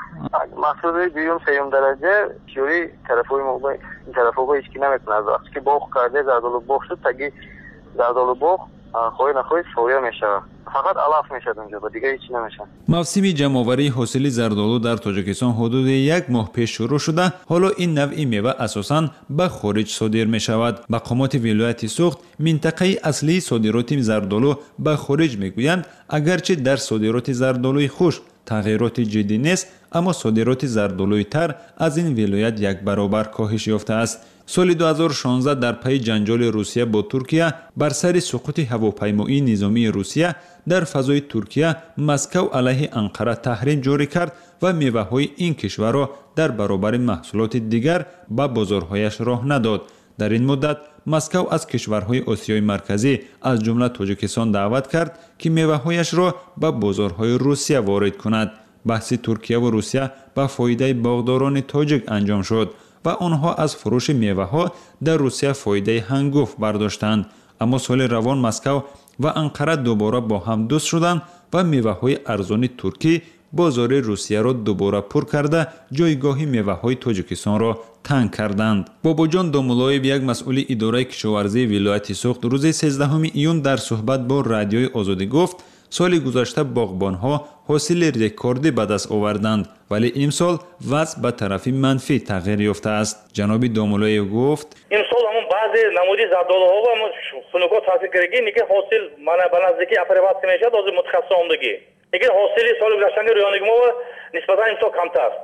محصول دوم سوم درجه چوری طرفوی موبایل این طرفو هیچ کی نمیتونه از وقتی که باغ کرده زردآلو باغ شد تگی زردآلو باغ خوی نخوی سویا میشه، فقط علف میشه اونجا و دیگه هیچ نمیشه. موسم جمع‌آوری حاصل زردآلو در تاجیکستان حدود یک ماه پیش شروع شده. حالا این نوع میوه اساساً به خارج صادر می شود. مقامات ولایت سوخت منطقه اصلی صادرات زردآلو به خارج میگویند اگرچه در صادرات زردآلوی خشک تغییرات جدی نیست، اما صادرات زردآلوی تر از این ولایت یک برابر کاهش یافته است. سال دو هزار و شانزده در پی جنجال روسیه با ترکیه بر سر سقوط هواپیمایی نظامی روسیه در فضای ترکیه، مسکو علیه انقره تحریم جاری کرد و میوه‌های این کشور را در برابر محصولات دیگر به بازارهایش راه نداد. در این مدت مسکو از کشورهای آسیای مرکزی از جمله تاجیکستان دعوت کرد که میوه‌هایش را به بازارهای روسیه وارد کند. بحث ترکیه و روسیه به فایده باغداران تاجیک انجام شد و آنها از فروش میوه‌ها در روسیه فایده هنگفت برداشتند. اما سال روان مسکو و انقره دوباره با هم دوست شدند و میوه‌های ارزان ترکی بازار روسیه را دوباره پر کرده جایگاه میوه‌های تاجیکستان را تنگ کردند. باباجان دامولایف، یک مسئول اداره کشاورزی ولایت سوخت، روز سیزدهم ایون در صحبت با رادیوی آزادی گفت سال گذشته باغبان‌ها حاصل رکوردی به دست آوردند، ولی امسال وضع به طرف منفی تغییر یافته است. جناب دامولایف گفت امسال همون بعضی نمودی زردآلوها و خنوکا تاثیر گرگی نیگه حاصل منه به نزدیکی اپریوات میشه از متخصص آمدگی. دیگه حاصل سال گذشته رویانگی ما نسبتا امسال کمتر.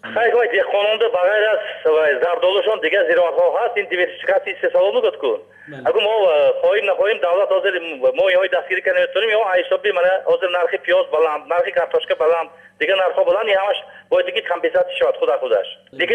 خیلی وای دهقانانده بغیر از زردالوشان دیگه زیراعت‌ها هست این دیورسیفیکاسی استحصال نگاه کن. اگه ما خواهیم نخواهیم دولت حاضر مایه‌های دستگیری کنه میتونیم یا حسابی من حاضر نرخ پیاز بلند نرخ کارتوشک بلند دیگه نرخ‌ها بلند این همش باید دیگه کمپنساسی شود خدا خودش. لیکن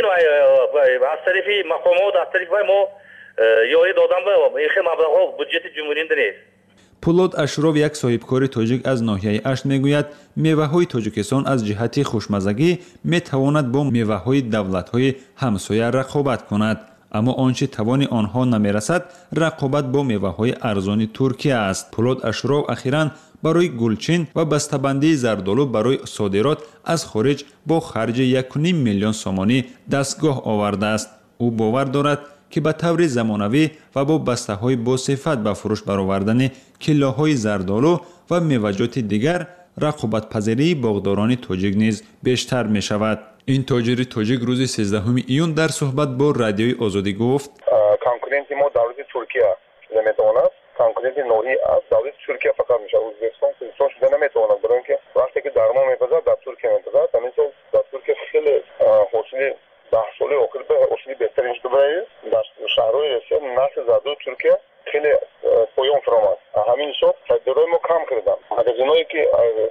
از طرف مقامات از طرف ما یاری دادن به این خیلی مبلغ‌ها بودجت جمهوری نیست. پولاد اشرف یک صاحبکار تاجیک از ناحیه اشت میگوید میوه‌های تاجیکستان از جهت خوشمزگی میتواند با میوه‌های دولت‌های همسایه رقابت کند، اما آنچه توان آنها نمیرسد رقابت با میوه‌های ارزان ترکیه است. پولاد اشرف اخیراً برای گلچین و بسته‌بندی زردالو برای صادرات از خارج با خرج یک و نیم میلیون سومانی دستگاه آورده است. او باور دارد که به طور زمانوی و با بسته‌های با صفت به فروش برآوردن کیلوهای زردالو و میوه‌جات دیگر رقابت پذیری باغداران تاجیک نیز بیشتر می شود. این تاجر تاجیک روز سیزدهم ایون در صحبت با رادیوی آزادی گفت کنکورنت ما دولت ترکیه نمیتواند کنکورنت نوعی از دولت ترکیه فقط میشه. ازبکستان سیستان شده نمیتواند، برای اینکه وقتی که درمان میپزد در ترکیه میپزد همین در ترکیه خیلی حاصل ده ساله آخر به حاصل بهترین شده. برای در شهرهای اسیا نسل زردالو ترکیه خیلی پایان فرامد. همین شد صادرات ما کم کردن. مغازه‌هایی که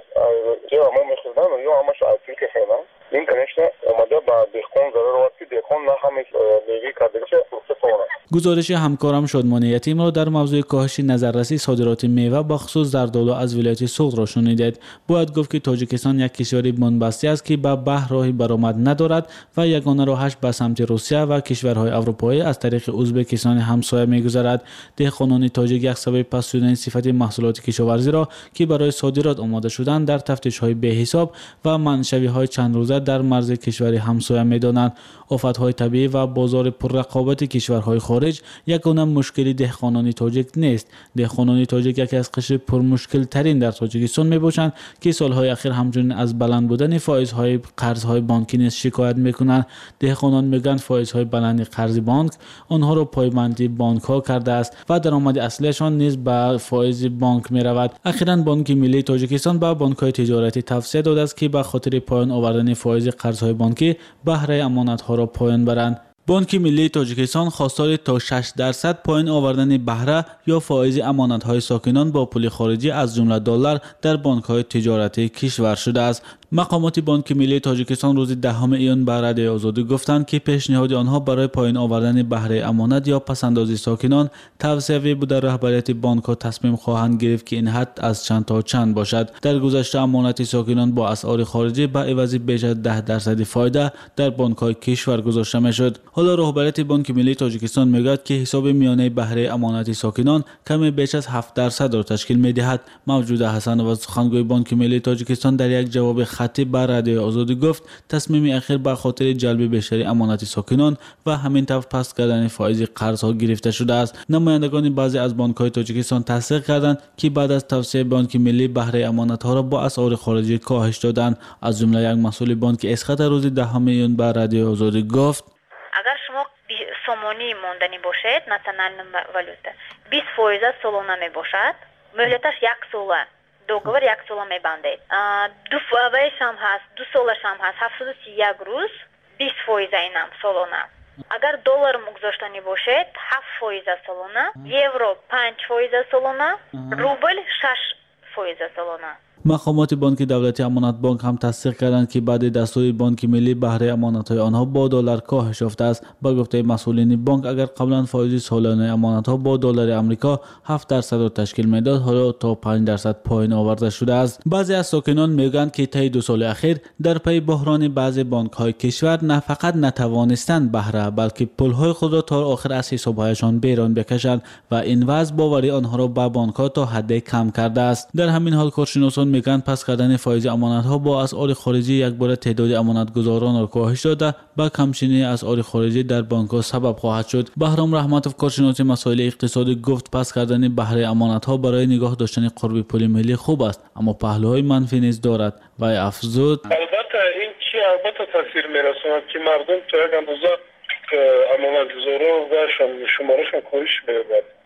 جا ما می‌خریدن یا همش از ترکیه خریدن. این کنشن اومده با دهقان ضرر وقت که دهقان نه همه میوه کرده که فروخته کنه. گزارش همکارم شادمان یتیم را در موضوع کاهش نظررسی صادرات میوه با خصوص زردالو از ولایت سوغد را شنیدید. باید گفت که تاجیکستان یک کشور بنبسته است که به بحر راهی برآمد ندارد و یگانه راهش به سمت روسیه و کشورهای اروپایی از طریق ازبکستان همسایه می‌گذرد. دهقانان تاجیک یک سبب پس شدن صفت محصولات کشاورزی را که برای صادرات آماده شدند در تفتیش‌های بی‌حساب و منشوی‌های چند روزه در مرز کشور همسایه می‌دانند. آفت‌های طبیعی و بازار پررقابت کشورهای خارج یگانه مشکلی دهقانان تاجیک نیست. دهقانان تاجیک یکی از قشر پرمشکل ترین در تاجیکستان میباشند که سالهای اخیر همچنین از بلند بودن فایزهای قرضهای بانکی نیز شکایت میکنند. دهقانان میگن فایزهای بلند قرض بانک آنها را پایبندی بانک ها کرده است و درآمد اصلیشان نیز به فایز بانک میرود. اخیراً بانک ملی تاجیکستان به بانک های تجارتی توصیه داده است که به خاطر پایان آوردن فایز قرضهای بانکی بهره امانت ها را پایان برند. بانک ملی تاجیکستان خواستار تا شش درصد پایین آوردن بهره یا فایز امانت‌های ساکنان با پول خارجی از جمله دلار در بانک‌های تجارتی کشور شده است. مقامات بانک ملی تاجیکستان روز دهم ایون به رادیوی آزادی گفتند که پیشنهاد آنها برای پایین آوردن بهره امانت یا پسندازی ساکنان توصیه بوده رهبریت بانک‌ها تصمیم خواهند گرفت که این حد از چند تا چند باشد. در گذشته امانت ساکنان با اسعار خارجی به عوض بیش از ده درصد فایده در بانک‌های کشور گذاشته می‌شد. حالا رهبریت بانک ملی تاجیکستان میگوید که حساب میانه بهره امانت ساکنان کمی بیش از هفت درصد را تشکیل می‌دهد. موجود حسن و سخنگوی بانک ملی تاجیکستان در یک جواب خطی به رادیوی آزادی گفت تصمیم اخیر به خاطر جلب بیشتر امانت ساکنان و همین طور پست کردن فایز قرض‌ها گرفته شده است. نمایندگان بعضی از بانک‌های تاجیکستان تصدیق کردند که بعد از توصیه بانک ملی بهره امانت‌ها را با اسعار خارجی کاهش دادند. از جمله یک مسئول بانک اسخط روز دهم ایون به رادیوی آزادی گفت اگر شما سومانی موندنی باشد ناسیونال والوتا بیست فایز سالانه می باشد مهلتش یک سال договор یک سال میبندید. دو فایز هم هست دو سالش هم هست هفتاد و یک روز بیست فایز اینم سالانه. اگر دلار مگذاشتنی باشد هفت فایز سالانه، یورو پنج فایز سالانه، روبل شش فایز سالانه. مقامات بانک دولتی امانت بانک هم تصدیق کردند که بعد دستور بانک ملی بهره امانت‌های آنها با دلار کاهش یافته است. با گفته مسئولین بانک اگر قبلا فایز سالانه امانت‌ها با دلار آمریکا هفت درصد را تشکیل میداد حالا تا پنج درصد پایین آورده شده است. بعضی از ساکنان میگویند که طی دو سال اخیر در پی بحران بعضی بانک‌های کشور نه فقط نتوانستند بهره بلکه پول‌های خود را تا آخر از حساب‌هایشان بیرون بکشند و این وضع باوری آنها را به بانک‌ها تا حد کم کرده است. در همین حال کارشناسان میگن پس کردن فایز امانت‌ها با اسعار خارجی یک بار تعداد امانتگزاران را کاهش داده با کمچینی اسعار خارجی در بانک‌ها سبب خواهد شد. بهرام رحمتوف کارشناس مسائل اقتصادی گفت پس کردن بهره امانت‌ها برای نگاه داشتن قرب پول ملی خوب است اما پهلوهای منفی نیز دارد و افزود البته این چی البته تاثیر میرساند که مردم تا یک اندازه امانتگزاران و شمارشان کاهش می‌یابد.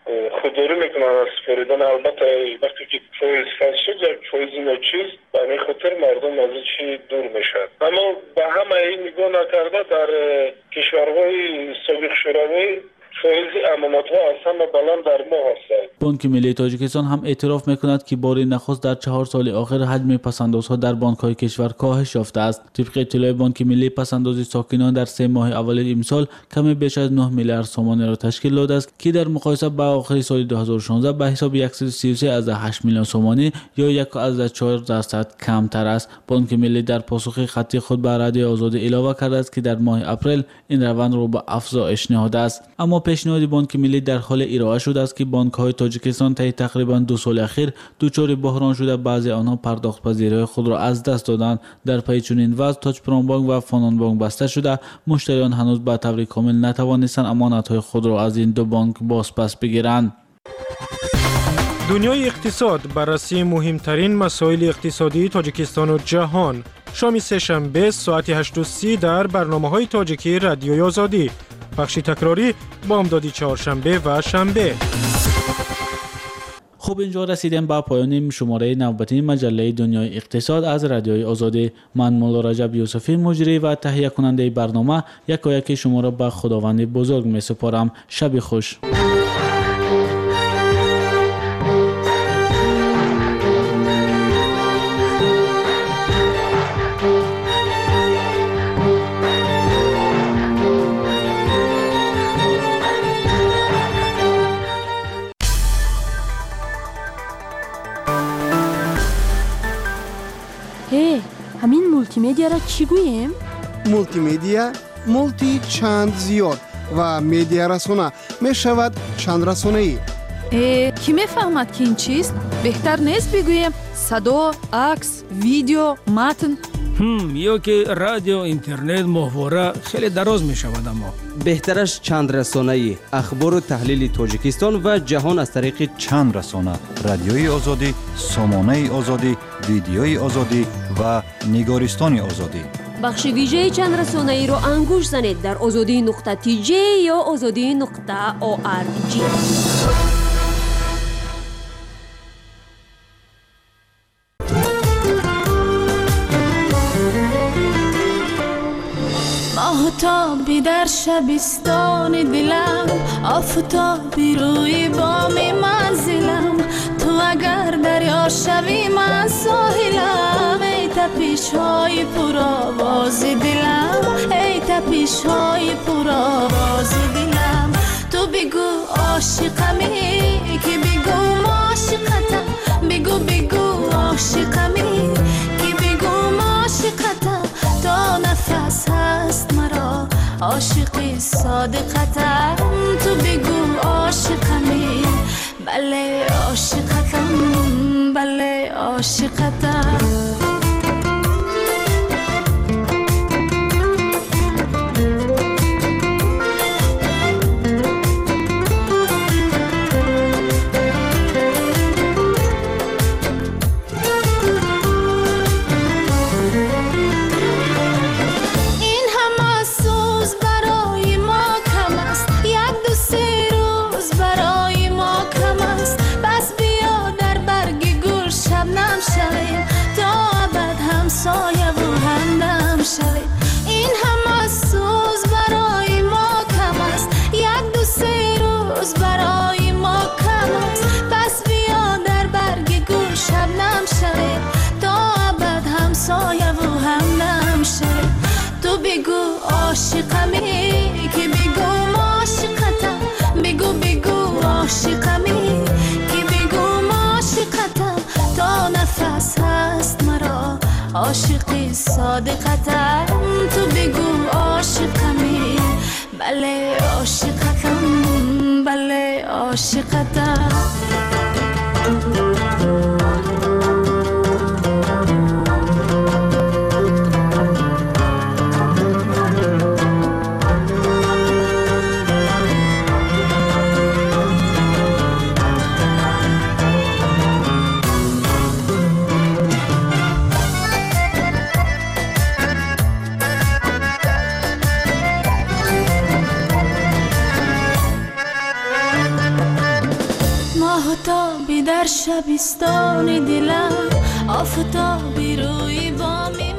خودداری میکنن از سپاریدن. البته وقتی که فایز فصل شد یک فایز ناچیز به همین خاطر مردم از چی دور میشد. اما به همه این نگاه نکرده در کشورهای سابق شوروی فایز امانت‌ها از همه بلند در ما هستند. بانک ملی تاجیکستان هم اعتراف میکند که بار نخست در چهار سال آخر حجم پسندازها در بانک‌های کشور کاهش یافته است. طبق اطلاع بانک ملی، پسنداز ساکنان در سه ماه اول امسال کم بیش از نه میلیارد تومان را تشکیل داده است که در مقایسه با آخر سال دو هزار و شانزده به حساب صد و سی و سه ازده هشت میلیون تومانی یا یک ازده چهار درصد کمتر است. بانک ملی در پاسخ خطی خود به رادیو آزادی اعلام کرده است که در ماه اپریل این روند را به افزایش نهاده است. اما پیشنهاد بانک ملی در حال ارائه شده است که بانک‌های تاجیکستان طی تقریباً دو سال اخیر دچار بحران شده، بعضی آنها پرداخت پذیری خود را از دست دادند. در پی چنین وضع تاج پرام بانک و فانان بانک بسته شده، مشتریان هنوز به طور کامل نتوانستند امانت‌های خود را از این دو بانک بازپس بگیرند. دنیای اقتصاد، بررسی مهمترین مسائل اقتصادی تاجیکستان و جهان. شام سه‌شنبه ساعت هشت و سی در برنامه‌های تاجیکی رادیوی آزادی. بخشی تکراری بامدادی چهارشنبه و شنبه. خب اینجا رسیدیم به پایان شماره نوبتی مجله دنیای اقتصاد از رادیوی آزادی. من مولا رجب یوسفی، مجری و تهیه کننده برنامه، یکایک شما را به خداوند بزرگ می سپارم. شب خوش. همین مولتی میدیا را چی گوییم؟ مولتی میدیا مولتی چند زیاد و میدیا رسانه می شود چند رسانه ای. کی میفهمد که این چیست؟ بهتر نیست بگوییم صدا، عکس، ویدیو، متن؟ هم یا که رادیو، اینترنت، محوره خیلی دراز می شود. اما بهترش چند رسانه ای، اخبار و تحلیل تاجیکستان و جهان از طریق چند رسانه: رادیوی آزادی، سامانه آزادی، ویدیوی آزادی و نگارستان آزادی. بخش ویژه چند رسانه ای رو انگوش زنید در آزادی نقطه تی جی یا آزادی نقطه او آر جی. آفتابی در شبستان دلم، آفتابی روی بام منزلم، تو اگر دریا شوی من ساحلم. ای تپش های پر آواز دلم، ای تپش های پر آواز دلم. تو بگو عاشقمی که بگو عاشقتم، بگو بگو عاشقمی که بگو عاشقتم. تا نفس هست مرا عاشقی صادقتم، تو بگو عاشقمی. بله عاشقتم، بله عاشقتم. این همه سوز برای ما کم است، یک دو سه روز برای ما کم است. پس بیا در برگ گل شبنم شویم، تا ابد همسایه و همدم شویم. تو بگو عاشقمی که بگو عاشقتم، بگو بگو عاشقمی که بگو عاشقتم. تا نفس هست مرا عاشقی صادقتم، تو بگو عاشقمی. بله عاشقتم، بله عاشقتم. در شبستان دلم آفتابی روی بامی